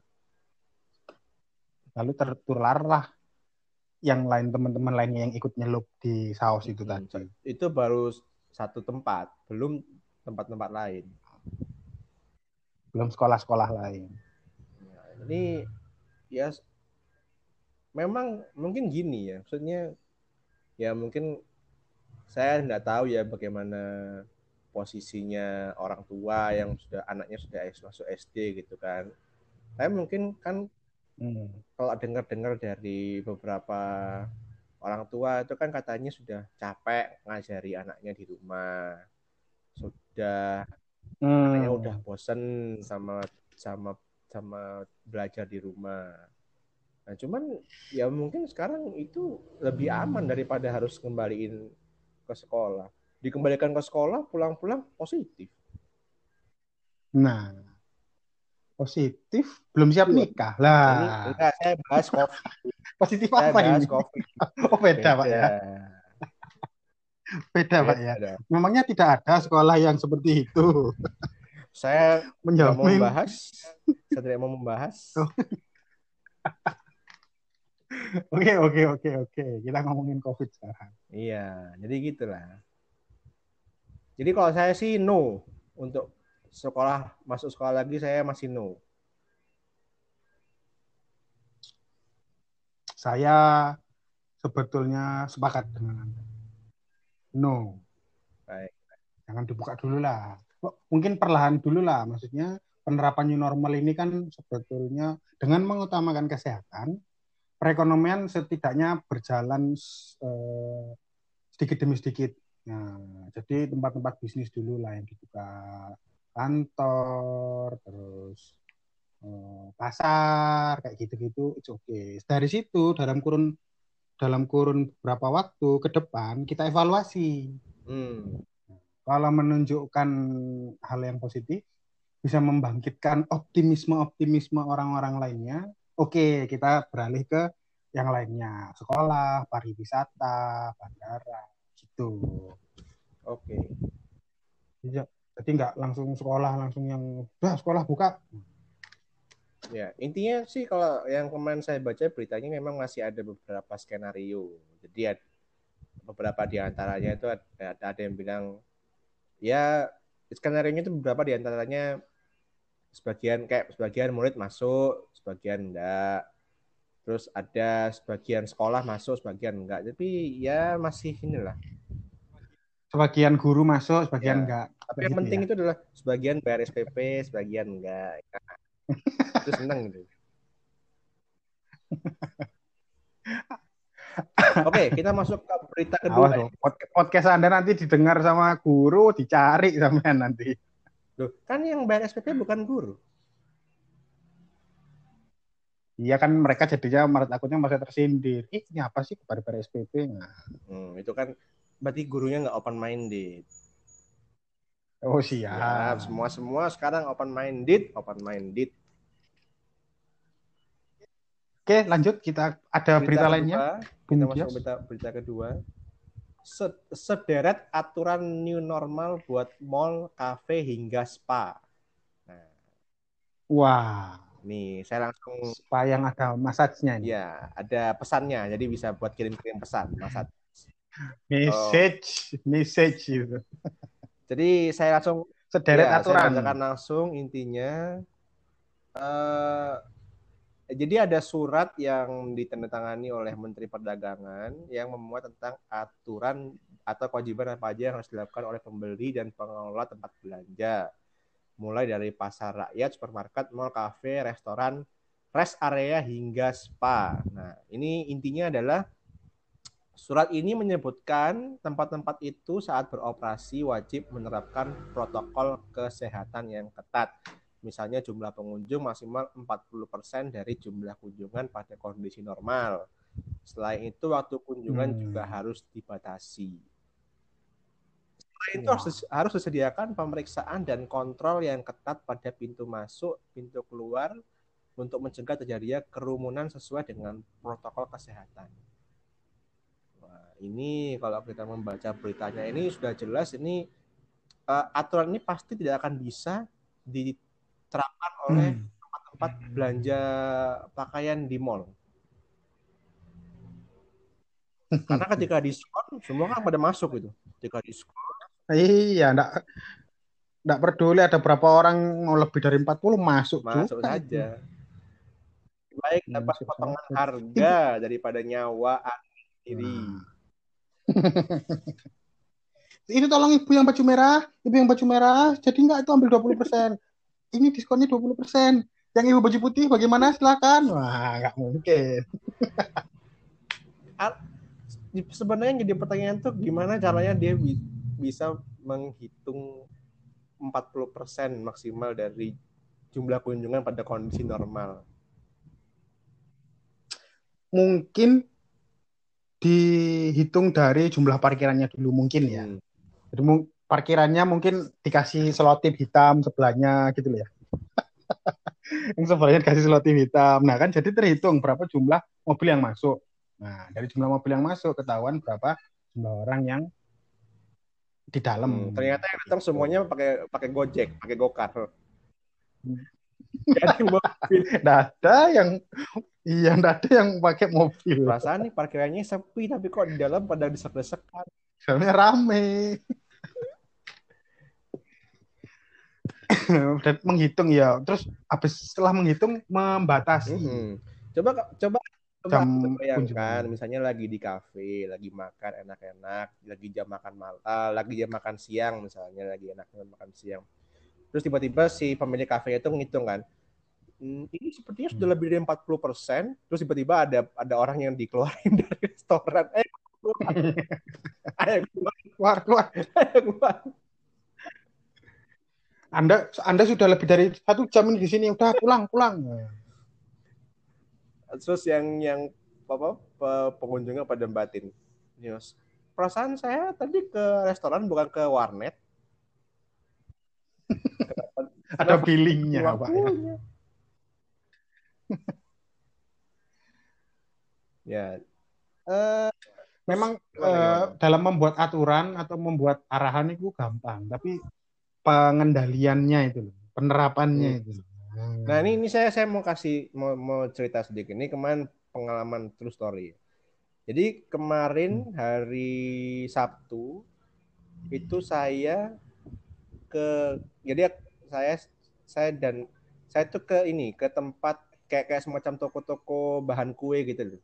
lalu tertularlah yang lain teman-teman lainnya yang ikut nyelup di saus itu tadi. Itu baru satu tempat, belum tempat-tempat lain. Belum sekolah-sekolah lain. Nah, ini ya memang mungkin gini ya, maksudnya ya mungkin saya nggak tahu ya bagaimana posisinya orang tua yang sudah anaknya sudah masuk SD gitu kan. Tapi mungkin kan kalau dengar-dengar dari beberapa orang tua itu kan katanya sudah capek ngajari anaknya di rumah, sudah anaknya udah bosen sama belajar di rumah. Nah, cuman ya mungkin sekarang itu lebih aman daripada harus kembaliin ke sekolah. Dikembalikan ke sekolah, pulang-pulang positif. Nah, positif belum siap nikah lah. Ini enggak, saya bahas COVID. Positif saya apa ini? COVID. Oh beda Pak ya. Beda Pak ya. Memangnya tidak ada sekolah yang seperti itu. Saya tidak mau membahas. Saya tidak mau membahas. Oke. Kita ngomongin COVID sekarang. Iya, jadi gitulah. Jadi kalau saya sih no untuk masuk sekolah lagi saya masih no. Saya sebetulnya sepakat dengan Anda. No. Baik. Jangan dibuka dulu lah. Mungkin perlahan dulu lah. Maksudnya penerapan new normal ini kan sebetulnya dengan mengutamakan kesehatan, perekonomian setidaknya berjalan sedikit demi sedikit. Nah, jadi tempat-tempat bisnis dulu lah yang dibuka, kantor, terus pasar kayak gitu-gitu, it's okay. Dari situ dalam kurun beberapa waktu ke depan kita evaluasi. Kalau menunjukkan hal yang positif, bisa membangkitkan optimisme orang-orang lainnya, oke, kita beralih ke yang lainnya, sekolah, pariwisata, bandara, gitu. Oke. Jadi nggak langsung sekolah, langsung yang, sekolah buka. Ya, intinya sih kalau yang kemarin saya baca beritanya memang masih ada beberapa skenario. Jadi beberapa di antaranya itu ada yang bilang, ya skenario-nya itu beberapa di antaranya sebagian murid masuk, sebagian enggak. Terus ada sebagian sekolah masuk, sebagian enggak. Tapi ya masih inilah. Sebagian guru masuk, sebagian enggak. Tapi yang penting itu adalah sebagian bayar SPP, sebagian enggak. Itu seneng gitu. Oke, kita masuk ke berita kedua. Podcast Anda nanti didengar sama guru, dicari sampean nanti. Loh, kan yang bayar SPP bukan guru. Iya kan mereka jadinya menurut akunnya masih tersindir. Ini apa sih bayar SPP? Nah. Itu kan berarti gurunya nggak open minded. Oh siap. Ya, semua sekarang open minded. Oke, lanjut kita ada berita lainnya. Kita masuk berita kedua. Sederet aturan new normal buat mall, kafe hingga spa. Nah. Wah, Nih, saya langsung Supaya yang ada massage-nya ini. ya ada pesannya, jadi bisa buat kirim-kirim pesan, Mas. Oh, Message gitu. jadi saya langsung Sederet ya saya aturan. bacakan langsung intinya. eh jadi ada surat yang ditandatangani oleh Menteri Perdagangan yang memuat tentang aturan atau kewajiban apa aja yang harus dilakukan oleh pembeli dan pengelola tempat belanja. Mulai dari pasar rakyat, supermarket, mall, kafe, restoran, rest area hingga spa. Nah, ini intinya adalah surat ini menyebutkan tempat-tempat itu saat beroperasi wajib menerapkan protokol kesehatan yang ketat. Misalnya jumlah pengunjung maksimal 40% dari jumlah kunjungan pada kondisi normal. Selain itu waktu kunjungan juga harus dibatasi. Selain itu Wah. harus disediakan pemeriksaan dan kontrol yang ketat pada pintu masuk, pintu keluar untuk mencegah terjadinya kerumunan sesuai dengan protokol kesehatan. Ini kalau kita membaca beritanya ini sudah jelas ini aturan ini pasti tidak akan bisa diterapkan oleh tempat-tempat belanja pakaian di mall. Karena ketika diskon semua kan pada masuk gitu. Ketika diskon Iya, enggak peduli ada berapa orang mau lebih dari 40 masuk masuk juga itu. saja. Baik dapat Masuk potongan saja. harga daripada nyawa sendiri. Nah. Ini tolong ibu yang baju merah, ibu yang baju merah, jadi enggak itu ambil 20%. Ini diskonnya 20%. Yang ibu baju putih bagaimana? Silakan. Wah, enggak mungkin. Sebenarnya jadi pertanyaan tuh gimana caranya dia bisa menghitung 40% maksimal dari jumlah kunjungan pada kondisi normal. Mungkin dihitung dari jumlah parkirannya dulu mungkin ya. Jadi parkirannya mungkin dikasih selotip hitam sebelahnya gitu loh ya. Yang sebelahnya dikasih selotip hitam. Nah kan jadi terhitung berapa jumlah mobil yang masuk. Nah dari jumlah mobil yang masuk ketahuan berapa jumlah orang yang di dalam. Ternyata yang datang Gitu. semuanya pakai pakai Gojek, pakai Gokar. Gak ada yang mobil. Nggak ada yang iya nggak ada yang pakai mobil. Perasaan nih parkirannya sepi tapi kok di dalam pada desek-desekan. Soalnya rame. Dan menghitung ya. Terus habis setelah menghitung membatasi Coba coba coba jam bayangkan kunjungannya. misalnya lagi di kafe, lagi makan enak-enak, lagi jam makan malam, lagi jam makan siang misalnya, lagi enaknya makan siang. Terus tiba-tiba si pemilik kafe itu ngitung kan, ini sepertinya sudah lebih dari 40%. Terus tiba-tiba ada orang yang dikeluarin dari restoran. Keluar. Ayo keluar. Keluar, keluar. Ayo keluar. Anda sudah lebih dari 1 jam ini di sini, udah pulang, pulang. Terus yang apa pengunjungnya pada batin. Yes. Perasaan saya tadi ke restoran bukan ke warnet. Ada Kenapa billingnya, Pak. Ya. Memang Gimana? dalam membuat aturan atau membuat arahan itu gampang, tapi pengendaliannya itu, penerapannya itu. Nah ini saya mau cerita sedikit. Ini kemarin pengalaman true story. Jadi kemarin hari Sabtu itu saya jadi saya tuh ke ini ke tempat kayak semacam toko-toko bahan kue gitu loh.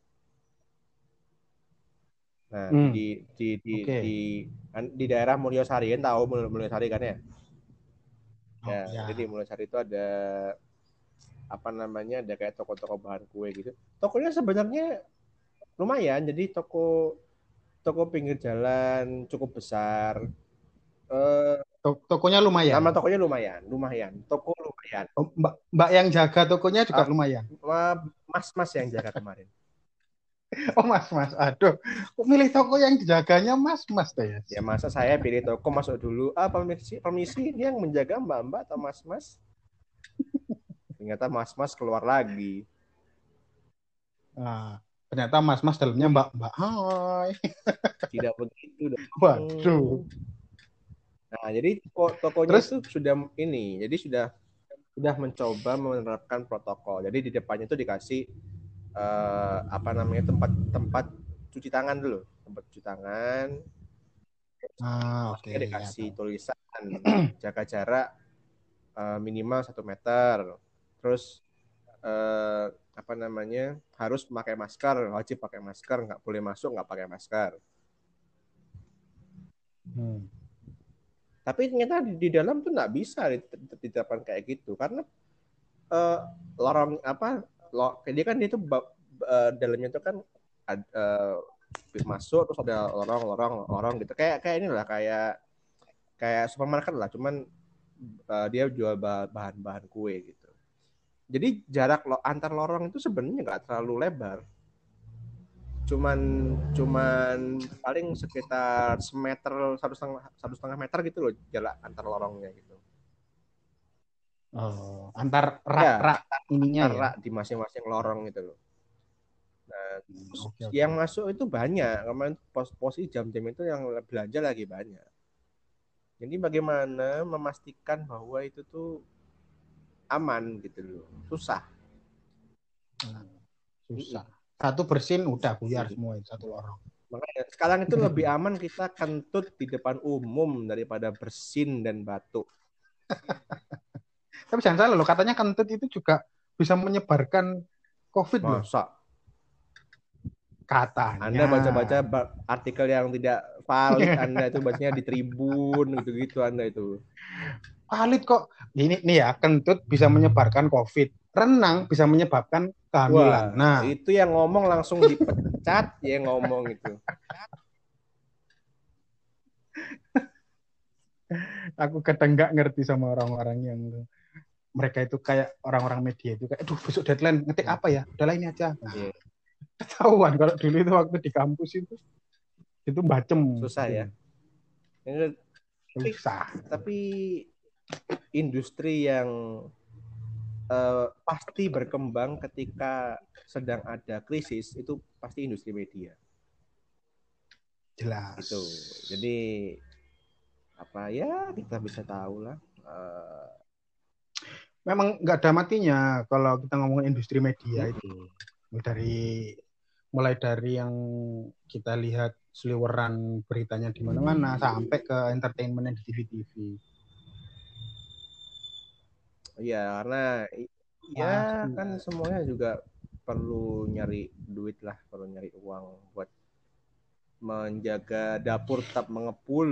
Nah Okay. di daerah Mulyosari kan, tahu Mulyosari kan ya? Oh, Ya, ya. jadi di Mulyosari itu ada apa namanya, ada kayak toko-toko bahan kue gitu. Tokonya sebenarnya lumayan, jadi toko toko pinggir jalan cukup besar. Eh, Tokonya lumayan. Nama tokonya lumayan. Toko lumayan. Oh, Mbak yang jaga tokonya juga lumayan. Mas-mas yang jaga kemarin. Oh, mas. Aduh, kok milih toko yang dijaganya mas deh ya? Ya masa saya pilih toko masuk dulu. Permisi, ini yang menjaga mbak-mbak atau mas-mas? Ternyata mas-mas keluar lagi. Nah, ternyata mas dalamnya mbak. Hai. Tidak begitu dong. Waduh. Nah, jadi tokonya Terus itu sudah ini, jadi sudah sudah mencoba menerapkan protokol. Jadi di depannya itu dikasih tempat cuci tangan dulu, tempat cuci tangan. Oke Maksudnya ya dikasih tahu. tulisan jaga jarak minimal 1 meter. Terus eh, harus pakai masker, wajib pakai masker, nggak boleh masuk nggak pakai masker. Hmm. Tapi ternyata di dalam tuh nggak bisa diterapkan kayak gitu karena eh, lorong dia kan itu dalamnya itu kan masuk terus ada lorong gitu kayak kayak inilah kayak kayak supermarket lah cuman dia jual bahan-bahan kue gitu. Jadi jarak antar lorong itu sebenarnya nggak terlalu lebar, cuman cuman paling sekitar semeter, 1,5 meter gitu loh jarak antar lorongnya gitu. Oh, antar Ya, rak-rak ininya ya. antara di masing-masing lorong gitu loh. Nah, Oke oke yang oke. masuk itu banyak. Kemarin posisi jam-jam itu yang belanja lagi banyak. Jadi bagaimana memastikan bahwa itu tuh aman gitu loh. Susah. Nah, susah. Satu bersin udah buyar semua itu satu lorong. Makanya sekarang itu lebih aman kita kentut di depan umum daripada bersin dan batuk. Tapi jangan salah loh, katanya kentut itu juga bisa menyebarkan COVID loh. Masa Anda Katanya. baca-baca artikel yang tidak valid, Anda itu bacanya di Tribun gitu-gitu Anda itu. Valid kok. Ini nih ya, kentut bisa menyebarkan COVID. Renang bisa menyebabkan kehamilan. Wah, Nah, itu yang ngomong langsung dipecat ya ngomong itu. aku kadang nggak ngerti sama orang-orang yang mereka itu kayak orang-orang media itu kayak, aduh besok deadline ngetik Hmm. apa ya? Udahlah ini aja. Nah, Iya, ketahuan kalau dulu itu waktu di kampus itu bacem susah ya. bikin Tapi, susah. tapi industri yang pasti berkembang ketika sedang ada krisis itu pasti industri media. Itu. Jelas. Jadi apa ya kita bisa tahu lah. Memang nggak ada matinya kalau kita ngomongin industri media itu. Dari mulai dari yang kita lihat seliweran beritanya di mana-mana sampai ke entertainment yang di TV-TV. Iya, karena ya Pasti. kan semuanya juga perlu nyari duit lah, perlu nyari uang buat menjaga dapur tetap mengepul.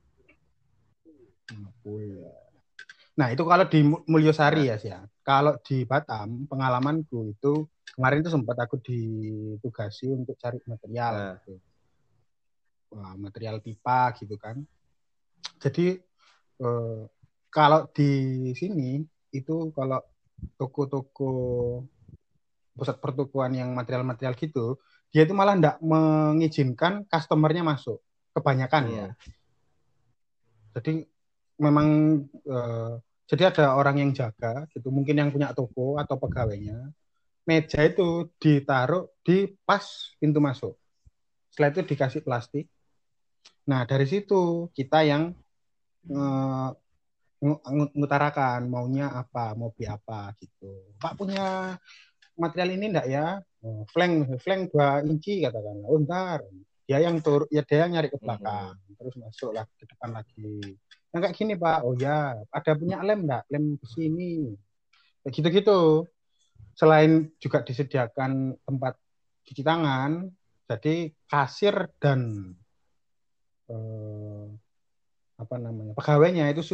Nah, itu kalau di Nah, Mulyosari ya, sih ya. Kalau di Batam, pengalamanku itu kemarin itu sempat aku ditugasi untuk cari material nah, gitu. Wah, material pipa gitu kan. Jadi eh, kalau di sini itu kalau toko-toko pusat pertokoan yang material-material gitu, dia itu malah tidak mengizinkan customernya masuk. Kebanyakan ya. hmm, Jadi memang eh, jadi ada orang yang jaga gitu, mungkin yang punya toko atau pegawainya. Meja itu ditaruh di pas pintu masuk. Setelah itu dikasih plastik. Nah, dari situ kita yang eh, ngutarakan maunya apa, mau beli apa gitu. Pak punya material ini enggak ya? Oh, flank 2 inci katakan. Oh, ntar. Dia yang ya dia yang nyari ke hmm. belakang, terus masuk lagi ke depan lagi. Yang kayak gini Pak, oh ya, ada punya lem enggak? Lem besi ini. Kayak gitu-gitu. Selain juga disediakan tempat cuci tangan, jadi kasir dan eh, apa namanya pegawainya itu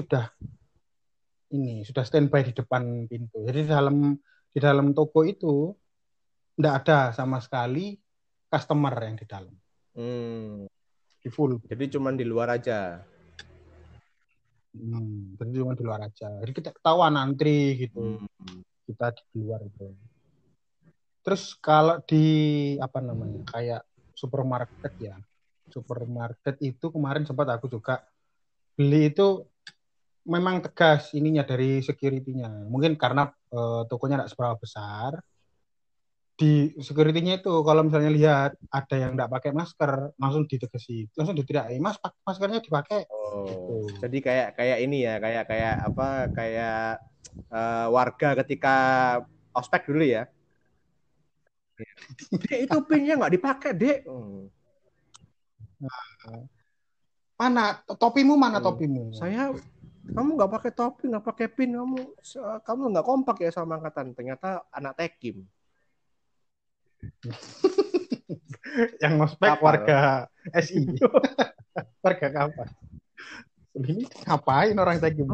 sudah standby di depan pintu. Jadi di dalam toko itu tidak ada sama sekali customer yang di dalam, Hmm. di full. Jadi cuman di luar aja. Jadi cuma di luar aja. Jadi kita ketahuan antri gitu, Hmm. kita di luar itu. Terus kalau di apa namanya kayak supermarket ya, supermarket itu kemarin sempat aku juga beli itu memang tegas ininya dari security-nya. Mungkin karena tokonya tidak seberapa besar, di security-nya itu kalau misalnya lihat ada yang tidak pakai masker, langsung ditegesi, langsung diteriaki, Mas, maskernya dipakai. Oh, Gitu. jadi kayak kayak ini ya, kayak kayak apa? Kayak warga ketika ospek dulu ya. Dek, itu pinnya nggak dipakai, Dek. Mana topimu, mana topimu? Kamu nggak pakai topi, nggak pakai pin, kamu nggak kompak ya sama angkatan. Ternyata anak Tekim. Yang ngospek warga SI. Warga kapal. Ini ngapain orang Tekim?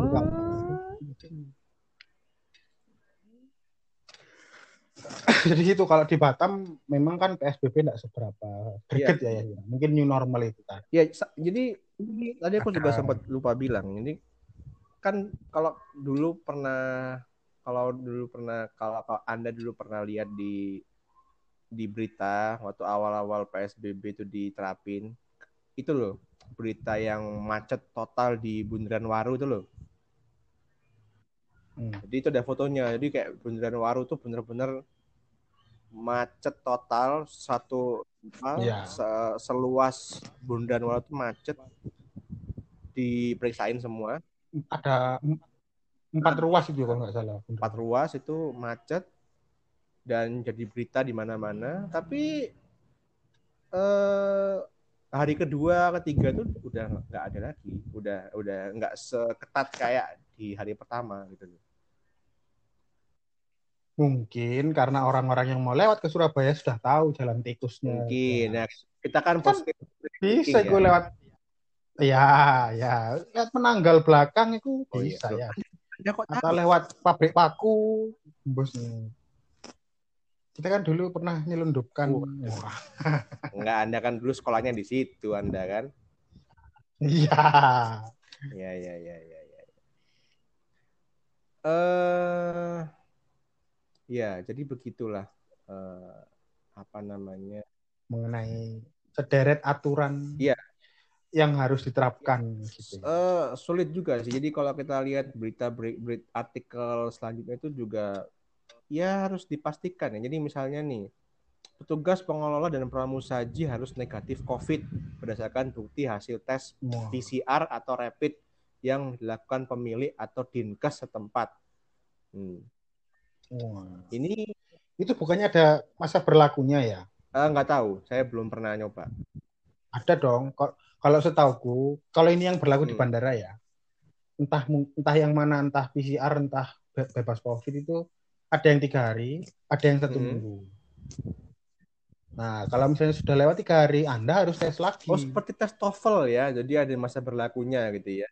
Jadi itu kalau di Batam memang kan PSBB tidak seberapa greget ya. Mungkin new normal itu kan. Ya, jadi tadi aku juga sempat lupa bilang. Ini kan kalau Anda dulu pernah lihat di berita waktu awal-awal PSBB itu diterapin, itu loh berita yang macet total di Bundaran Waru itu loh. Jadi itu ada fotonya. Jadi kayak Bundaran Waru tuh bener-bener macet total seluas Bundaran Waru tuh macet, diperiksain semua. Ada 4 ruas itu kalau nggak salah. 4 ruas itu macet dan jadi berita di mana-mana. Tapi hari kedua, ketiga tuh udah nggak ada lagi. Udah nggak seketat kayak di hari pertama gitu loh. Mungkin karena orang-orang yang mau lewat ke Surabaya sudah tahu jalan tikusnya. Mungkin. Nah, kita kan bisa gue lewat. Ya, lihat penanggal belakang itu bisa ya. Atau lewat pabrik paku, bosnya. Kita kan dulu pernah nyelundupkan. Enggak, Anda kan dulu sekolahnya di situ, Anda kan? Iya. Ya. Ya, jadi begitulah mengenai sederet aturan yang harus diterapkan gitu. Sulit juga sih. Jadi kalau kita lihat berita artikel selanjutnya itu juga ya harus dipastikan ya. Jadi misalnya nih, petugas pengelola dan pramusaji harus negatif COVID berdasarkan bukti hasil tes PCR atau rapid yang dilakukan pemilik atau dinkes setempat. Ini itu bukannya ada masa berlakunya ya? Nggak tahu, saya belum pernah nyoba. Ada dong. Kalau setauku, kalau ini yang berlaku di bandara ya, entah yang mana, entah PCR, entah bebas COVID itu ada yang 3 hari, ada yang 1 minggu. Nah, kalau misalnya sudah lewat 3 hari, Anda harus tes lagi. Oh, seperti tes TOEFL ya, jadi ada masa berlakunya gitu ya.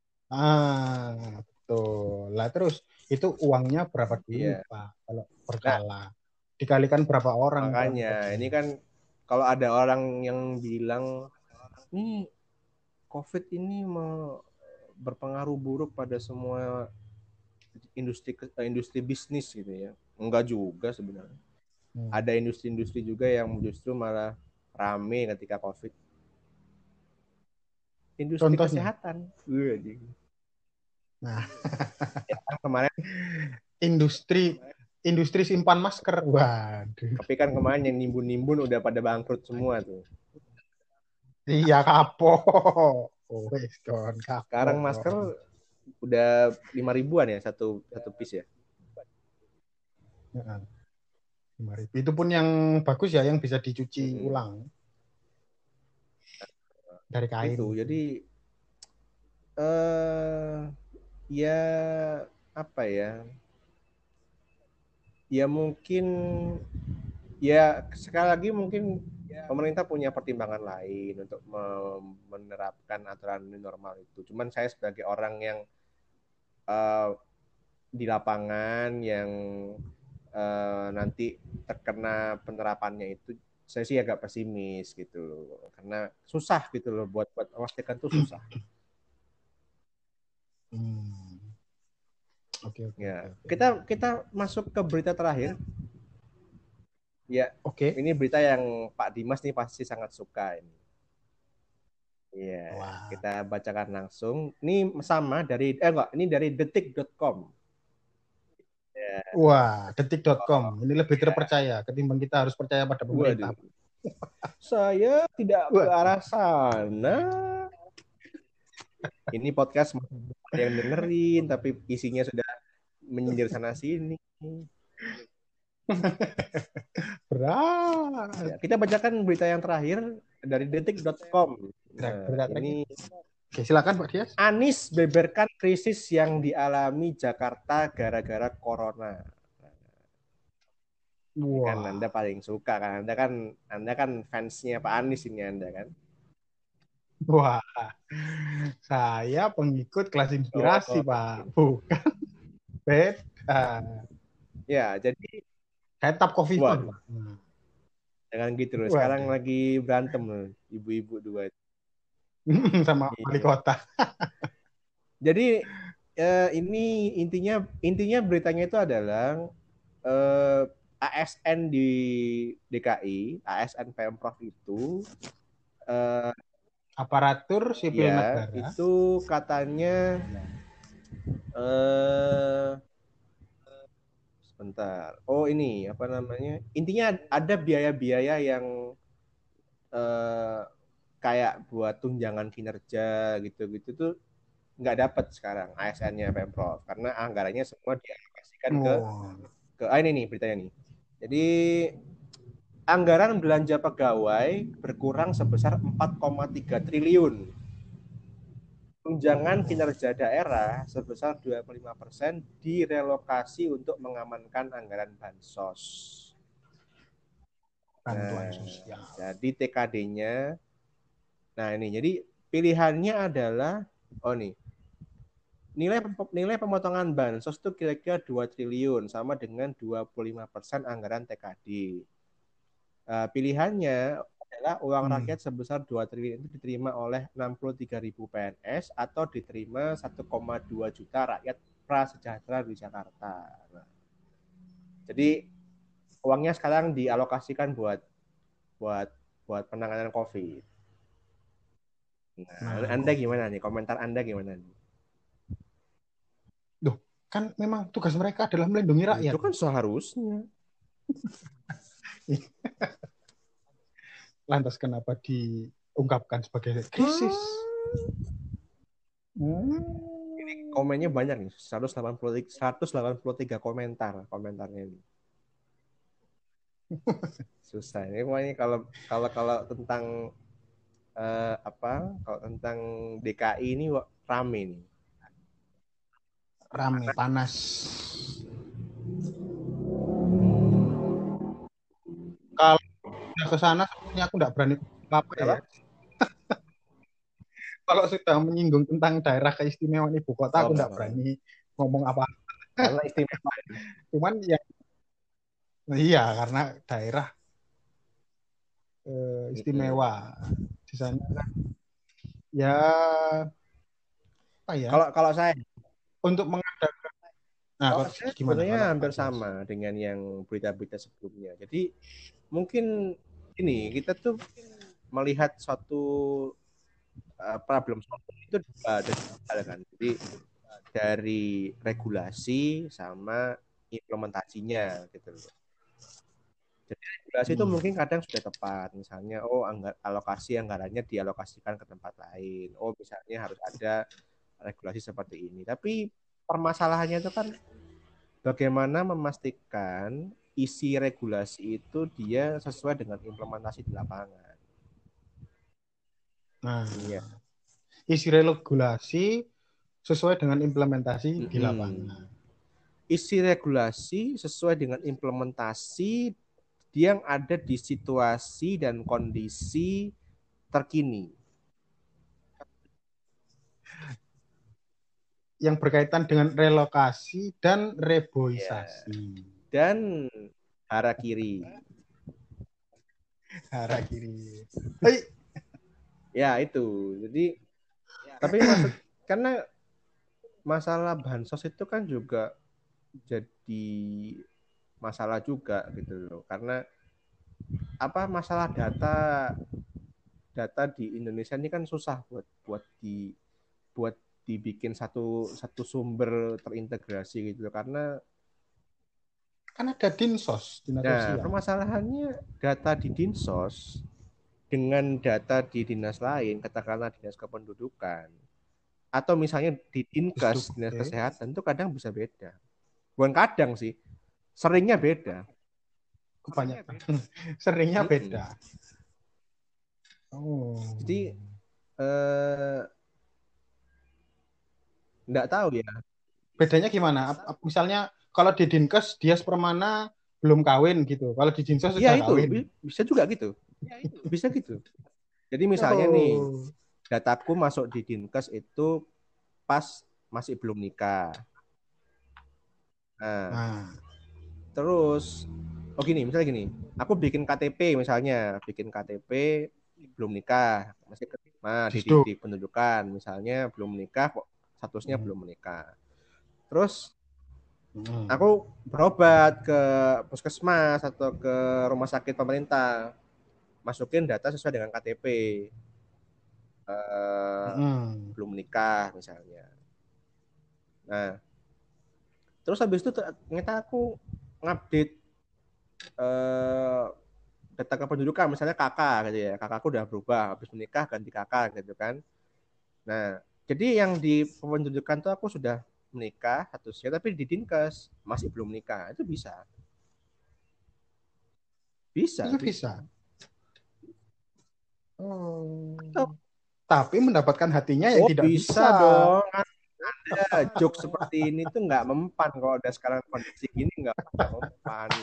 Betul. Lah terus itu uangnya berapa dulu, Pak? Kalau berkala. Dikalikan berapa orang? Makanya, ini kan kalau ada orang yang bilang, nih COVID ini berpengaruh buruk pada semua industri bisnis gitu ya. Enggak juga sebenarnya. Ada industri-industri juga yang justru malah rame ketika COVID. Industri contohnya? Kesehatan. Nah, ya, kemarin industri simpan masker. Waduh. Tapi kan kemarin yang nimbun-nimbun udah pada bangkrut semua tuh. Iya, kapok. Sekarang masker udah 5.000-an ya satu piece ya. 5.000. Itu pun yang bagus ya, yang bisa dicuci ulang dari kain. Itu jadi ya apa ya? Ya mungkin ya sekali lagi mungkin pemerintah punya pertimbangan lain untuk menerapkan aturan new normal itu. Cuman saya sebagai orang yang di lapangan yang nanti terkena penerapannya itu, saya sih agak pesimis gitu loh, karena susah gitu loh buat memastikan tuh susah. Oke. Kita masuk ke berita terakhir. Ya, oke. Ini berita yang Pak Dimas nih pasti sangat suka ini. Iya, kita bacakan langsung. Ini sama dari ini dari detik.com. Ya. Wah, detik.com. Ini lebih terpercaya ketimbang kita harus percaya pada pemerintah. Saya tidak ke arah sana. Ini podcast yang dengerin, tapi isinya sudah menyindir sana sini. Berat. Ya, kita bacakan berita yang terakhir dari detik.com. Berat lagi. Ini Oke, silakan Pak Dias. Anies beberkan krisis yang dialami Jakarta gara-gara corona. Ini kan Wah. Anda paling suka kan? Anda kan fansnya Pak Anies ini Anda kan? Wah. Saya pengikut kelas inspirasi, Pak. Bukan beda. Ya, jadi Saya tap Kofifa, waduh, Pak. Nah. jangan gitu loh. Sekarang Waduh. lagi berantem loh, ibu-ibu dua. Sama wali Iya. kota. Jadi ini intinya beritanya itu adalah ASN di DKI, ASN Pemprov itu Aparatur sipil ya negara. itu katanya sebentar. Oh ini apa namanya? Intinya ada biaya-biaya yang kayak buat tunjangan kinerja gitu-gitu tuh nggak dapat sekarang ASN-nya Pemprov karena anggarannya semua dialokasikan ini nih beritanya nih. Jadi anggaran belanja pegawai berkurang sebesar 4,3 triliun. Tunjangan kinerja daerah sebesar 25% direlokasi untuk mengamankan anggaran bansos. Bantuan Nah, sosial. jadi TKD-nya, nah ini, jadi pilihannya adalah, oh nih, nilai pemotongan bansos itu kira-kira 2 triliun, sama dengan 25% anggaran TKD. Pilihannya adalah uang rakyat sebesar 2 triliun itu diterima oleh 63.000 PNS atau diterima 1,2 juta rakyat prasejahtera di Jakarta. Nah, jadi uangnya sekarang dialokasikan buat buat buat penanganan COVID. Nah, Anda gimana nih? Komentar Anda gimana nih? Duh, kan memang tugas mereka adalah melindungi rakyat. Itu kan seharusnya. Lantas kenapa diungkapkan sebagai krisis? Ini komennya banyak nih, 183 komentarnya ini. Susah. Ini kalau tentang kalau tentang DKI ini rame nih. Rame, panas. Kalau ke sana sebenarnya aku nggak berani apa ya. Kalau sudah menyinggung tentang daerah keistimewaan ibu kota, aku nggak berani ngomong apa. Karena istimewa. Cuman ya, iya karena daerah istimewa. Di sana kan, ya apa ya? Kalau saya, Untuk mengadakan, nah, kalau saya gimana sebenarnya kalau hampir Pak Dias? sama dengan yang berita-berita sebelumnya. Jadi mungkin ini kita tuh melihat suatu problem solving itu ada dua kan. Jadi dari regulasi sama implementasinya gitu loh. Jadi regulasi itu mungkin kadang sudah tepat, misalnya alokasi anggarannya dialokasikan ke tempat lain. Oh misalnya harus ada regulasi seperti ini. Tapi permasalahannya itu kan bagaimana memastikan isi regulasi itu dia sesuai dengan implementasi di lapangan. Nah, Iya. isi regulasi sesuai dengan implementasi di lapangan. Isi regulasi sesuai dengan implementasi yang ada di situasi dan kondisi terkini. Yang berkaitan dengan relokasi dan reboisasi. Dan harakiri. Harakiri. Ya itu. Jadi tapi karena masalah bansos itu kan juga jadi masalah juga gitu loh. Karena masalah data di Indonesia ini kan susah buat dibikin satu sumber terintegrasi gitu loh. Karena kan ada Dinsos, Dinas Sosial. Permasalahannya data di Dinsos dengan data di dinas lain, katakanlah dinas kependudukan, atau misalnya di Dinkes, dinas kesehatan, itu kadang bisa beda. Bukan kadang sih, seringnya beda. Kebanyakan. Seringnya beda. Oh. Jadi nggak tahu ya. Bedanya gimana? Misalnya kalau di Dinkes dia spermana belum kawin gitu. Kalau di Dinsos Iya sudah itu kawin. bisa juga gitu. Bisa gitu. Jadi misalnya nih, Oh. dataku masuk di Dinkes itu pas masih belum nikah. Nah, Nah, terus oh gini, misalnya gini, aku bikin KTP misalnya, bikin KTP belum nikah, masih justru. di pendudukan misalnya belum menikah kok statusnya Hmm. belum menikah. Terus Hmm. aku berobat ke puskesmas atau ke rumah sakit pemerintah, masukin data sesuai dengan KTP. Eh, Hmm. belum menikah misalnya. Nah, terus habis itu ternyata aku ngupdate eh, data kependudukan misalnya kakak gitu ya, kakakku udah berubah habis menikah ganti kakak gitu kan. Nah, jadi yang di kependudukan tuh aku sudah menikah statusnya tapi di Dinkes masih belum menikah, itu bisa. Bisa, Itu bisa. bisa. Atau, Oh. Tapi mendapatkan hatinya yang oh tidak bisa bisa. dong. Ada joke seperti ini tuh nggak mempan kalau udah sekarang kondisi gini nggak mempan.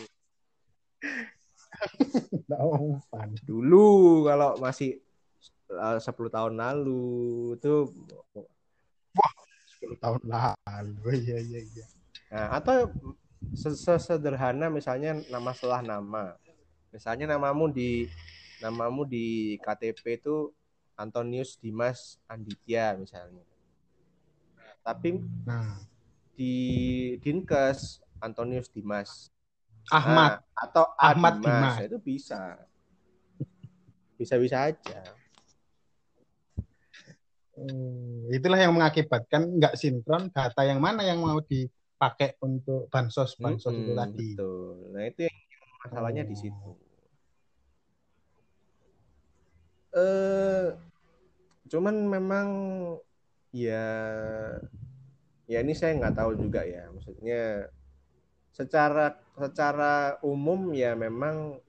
Tidak umpan. Dulu kalau masih 10 tahun lalu itu. Wah, 10 tahun lalu. Iya, iya, iya. Nah, atau sesederhana misalnya nama setelah nama. Misalnya namamu di KTP itu Antonius Dimas Anditya misalnya. Tapi Nah, di Dinkes Antonius Dimas. Ahmad. Nah, atau A Ahmad Dimas, Dimas. ya itu bisa. Bisa-bisa aja. Itulah yang mengakibatkan nggak sinkron data yang mana yang mau dipakai untuk bansos-bansos itu tadi. Betul. Nah, itu yang masalahnya di situ. Oh. Eh, cuman memang ya ya ini saya nggak tahu juga ya. Maksudnya secara secara umum ya memang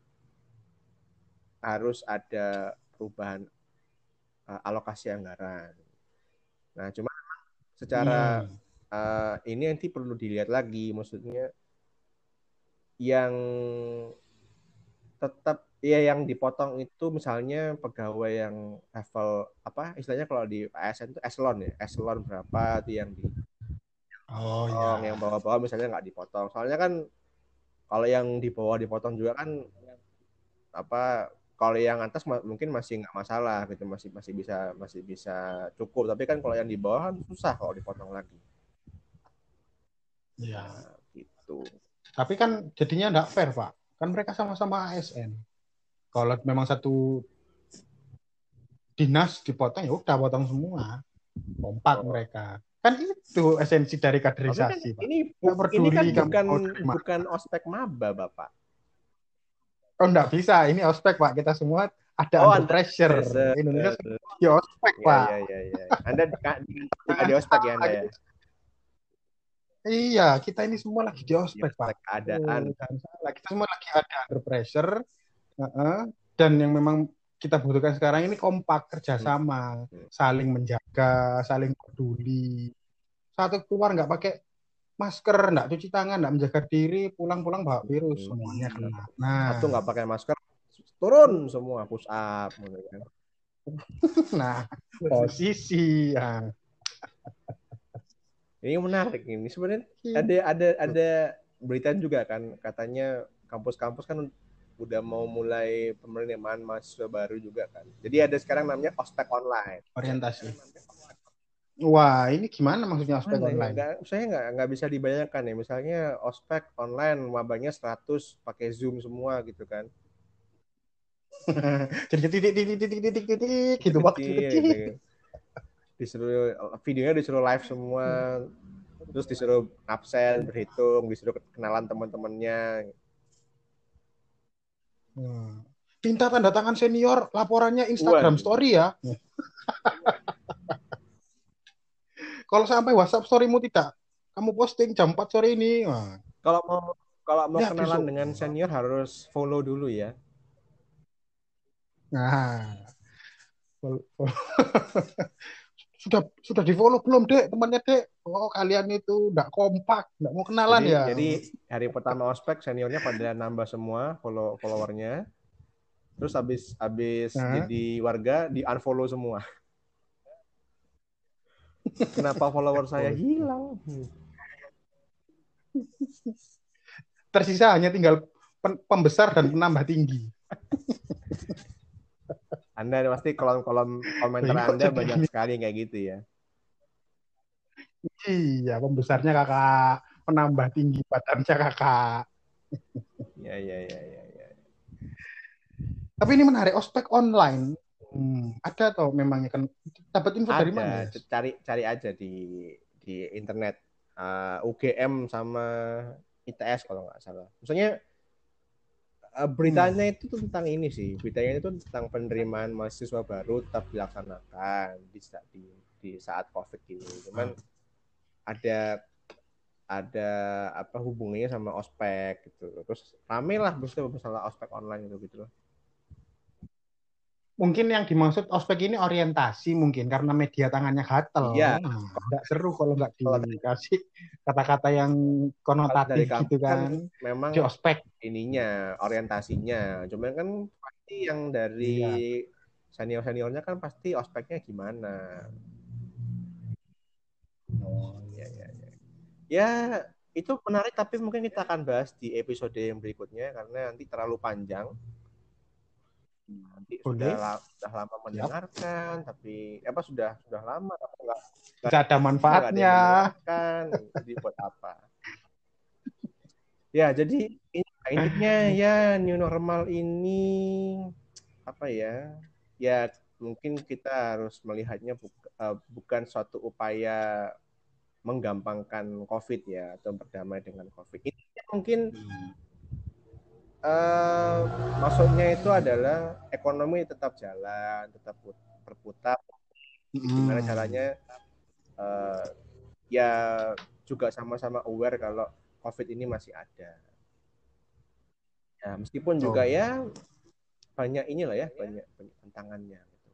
harus ada perubahan alokasi anggaran. Nah, cuma secara Hmm. ini nanti perlu dilihat lagi, maksudnya yang tetap ya yang dipotong itu misalnya pegawai yang level apa istilahnya kalau di ASN itu eselon ya, eselon berapa itu yang Oh dipotong, yang ya. bawah-bawah misalnya nggak dipotong. Soalnya kan kalau yang di bawah dipotong juga kan apa kalau yang atas mungkin masih nggak masalah gitu, masih bisa cukup, tapi kan kalau yang di bawah kan susah kalau dipotong lagi. Ya. Nah, gitu. Tapi kan jadinya nggak fair, Pak. Kan mereka sama-sama ASN. Kalau memang satu dinas dipotong, ya udah potong semua. Kompak Oh, mereka. Kan itu esensi dari tapi kan kaderisasi, Pak. ini Nggak ini kan peduli kamu bukan mau dari mana. bukan ospek maba, Bapak. Oh, nggak bisa. Ini ospek, Pak. Kita semua ada Oh, under Anda pressure. pressure. Indonesia semua di ospek, Ya, Pak. ya, ya, ya. Anda juga di ospek ya, Anda ya. Iya, kita ini semua lagi di Di ospek, Pak. ospek keadaan. Oh, jangan salah. Kita semua lagi ada under pressure. Heeh. Dan yang memang kita butuhkan sekarang ini kompak, Hmm. kerjasama, saling menjaga, saling peduli. Satu keluar nggak pakai masker, nggak cuci tangan, nggak menjaga diri, pulang-pulang bawa virus, semuanya kena. Satu Nah, nggak pakai masker, turun semua push up, gitu kan. nah posisi ya. Ini menarik ini. Sebenarnya ada berita juga kan, katanya kampus-kampus kan udah mau mulai penerimaan mahasiswa baru juga kan. Jadi ada sekarang namanya ospek online. Orientasi. Wah, ini gimana maksudnya ospek Mana ya? online? Saya nggak bisa dibayangkan ya. Misalnya ospek online, mabanya 100 pakai Zoom semua gitu kan. Jadi titik titik titik titik titik gitu waktu Kecil-kecil gitu. detik. Disuruh videonya disuruh live semua, terus disuruh absen, berhitung, disuruh kenalan teman-temannya. Minta tanda tangan senior, laporannya Instagram Waduh. story ya. Kalau sampai WhatsApp storymu tidak kamu posting jam 4 sore ini. Wah, Kalau mau kalau mau ya kenalan besok. dengan senior harus follow dulu ya. Nah, sudah di follow belum dek temannya dek? Oh kalian itu nggak kompak, nggak mau kenalan Jadi ya? jadi hari pertama ospek seniornya pada nambah semua followernya. Terus habis Nah, jadi warga di unfollow semua. Kenapa follower saya hilang? tersisa hanya tinggal pembesar dan penambah tinggi. Anda pasti kolom-kolom komentar Kok Anda jadi banyak gini? sekali kayak gitu ya. Iya, pembesarnya kakak, penambah tinggi badannya kakak. Ya ya ya ya ya. Tapi ini menarik, ospek online. Ada atau memangnya kan dapat info dari mana Ada, ya? cari aja di internet. UGM sama ITS kalau nggak salah. Maksudnya beritanya Hmm. itu tentang ini sih. Beritanya itu tentang penerimaan mahasiswa baru tetap dilaksanakan di saat COVID ini. Cuman ada ada apa hubungannya sama ospek gitu. Terus rame lah masalah ospek online gitu loh. Mungkin yang dimaksud ospek ini orientasi mungkin karena media tangannya gatel. Iya, Nah, nggak seru kalau nggak kalau dari, dikasih kata-kata yang kalau dari konotatif gitu kampus kan kan. memang Di ospek. ininya orientasinya. Cuman kan pasti yang dari Iya. seniornya kan pasti ospeknya gimana. Oh, Ya, ya, ya. Ya, itu menarik tapi mungkin kita akan bahas di episode yang berikutnya karena nanti terlalu panjang. Nanti boleh. sudah lama Siap. mendengarkan tapi apa sudah lama tapi Nggak ada nggak ada manfaatnya. yang mendengarkan. Jadi buat apa? Ya, jadi intinya ya new normal ini apa ya? Ya mungkin kita harus melihatnya bukan suatu upaya menggampangkan COVID ya atau berdamai dengan COVID. Ini mungkin eh, maksudnya itu adalah ekonomi tetap jalan, tetap berputar. Gimana Hmm. caranya eh, ya juga sama-sama aware kalau COVID ini masih ada. Ya, meskipun juga Oh, ya banyak inilah ya banyak tantangannya. Gitu.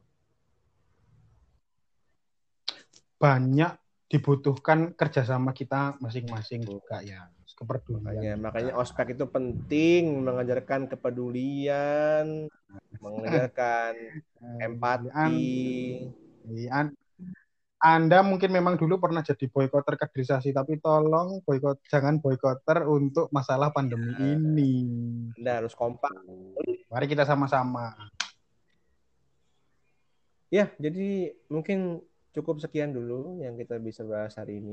banyak dibutuhkan kerjasama kita masing-masing juga ya, kepedulian Makanya juga. ospek itu penting mengajarkan kepedulian, mengajarkan empati. Anda mungkin memang dulu pernah jadi boikoter kaderisasi, tapi tolong jangan boikoter untuk masalah pandemi ini. Anda harus kompak. Mari kita sama-sama. Ya, jadi mungkin cukup sekian dulu yang kita bisa bahas hari ini.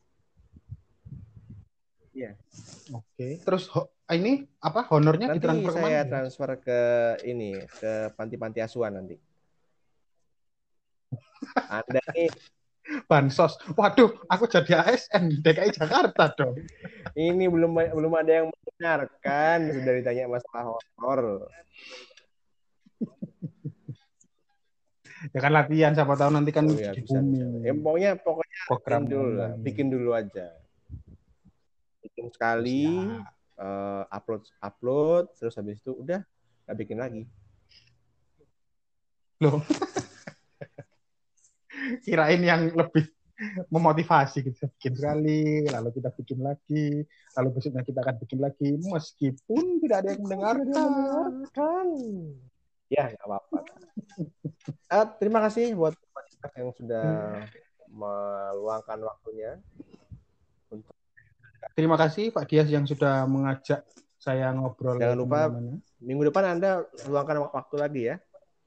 Ya. Oke. Terus ini apa honornya Nanti ditransfer kemana saya ya? transfer ke ini ke panti-panti asuhan nanti. Anda nih Bansos. Waduh, aku jadi ASN DKI Jakarta dong. ini belum ada yang mendengarkan sudah ditanya masalah honor. Ya kan latihan, siapa tahu nanti kan Oh ya jadi bisa. Ya, booming pokoknya program bikin online. dulu aja. Bikin sekali, Siap. upload, terus habis itu udah nggak bikin lagi. Loh, kirain yang lebih memotivasi gitu. Bikin sekali, lalu kita bikin lagi, lalu besoknya kita akan bikin lagi, meskipun tidak ada yang Tidak mendengarkan. mendengarkan. Ya nggak apa-apa. Terima kasih buat yang sudah meluangkan waktunya untuk Terima kasih Pak Dias yang sudah mengajak saya ngobrol jangan lupa kemana-mana. minggu depan Anda luangkan waktu lagi ya.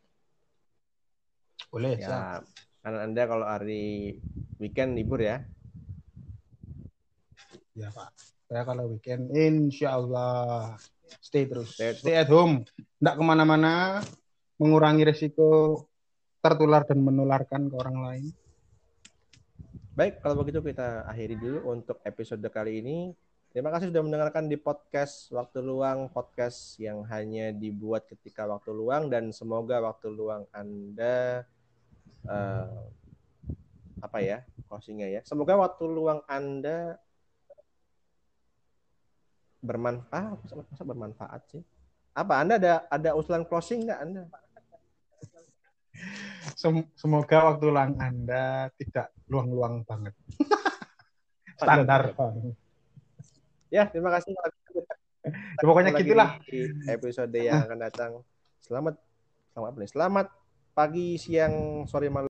Boleh, siap. Ya, karena Anda kalau hari weekend libur ya. Ya Pak. Saya kalau weekend, insya Allah stay terus. Stay at Stay at home. Tidak kemana-mana, mengurangi resiko tertular dan menularkan ke orang lain. Baik, kalau begitu kita akhiri dulu untuk episode kali ini. Terima kasih sudah mendengarkan di podcast Waktu Luang, podcast yang hanya dibuat ketika waktu luang dan semoga waktu luang Anda apa ya closingnya ya. Semoga waktu luang Anda bermanfaat. Masa bermanfaat sih? Apa Anda ada usulan closing nggak Anda? Semoga waktu luang Anda tidak luang-luang banget. Standar banget. Ya, terima kasih. Ya, pokoknya gitulah. Di episode yang akan datang. Selamat pagi, siang, sore, malam.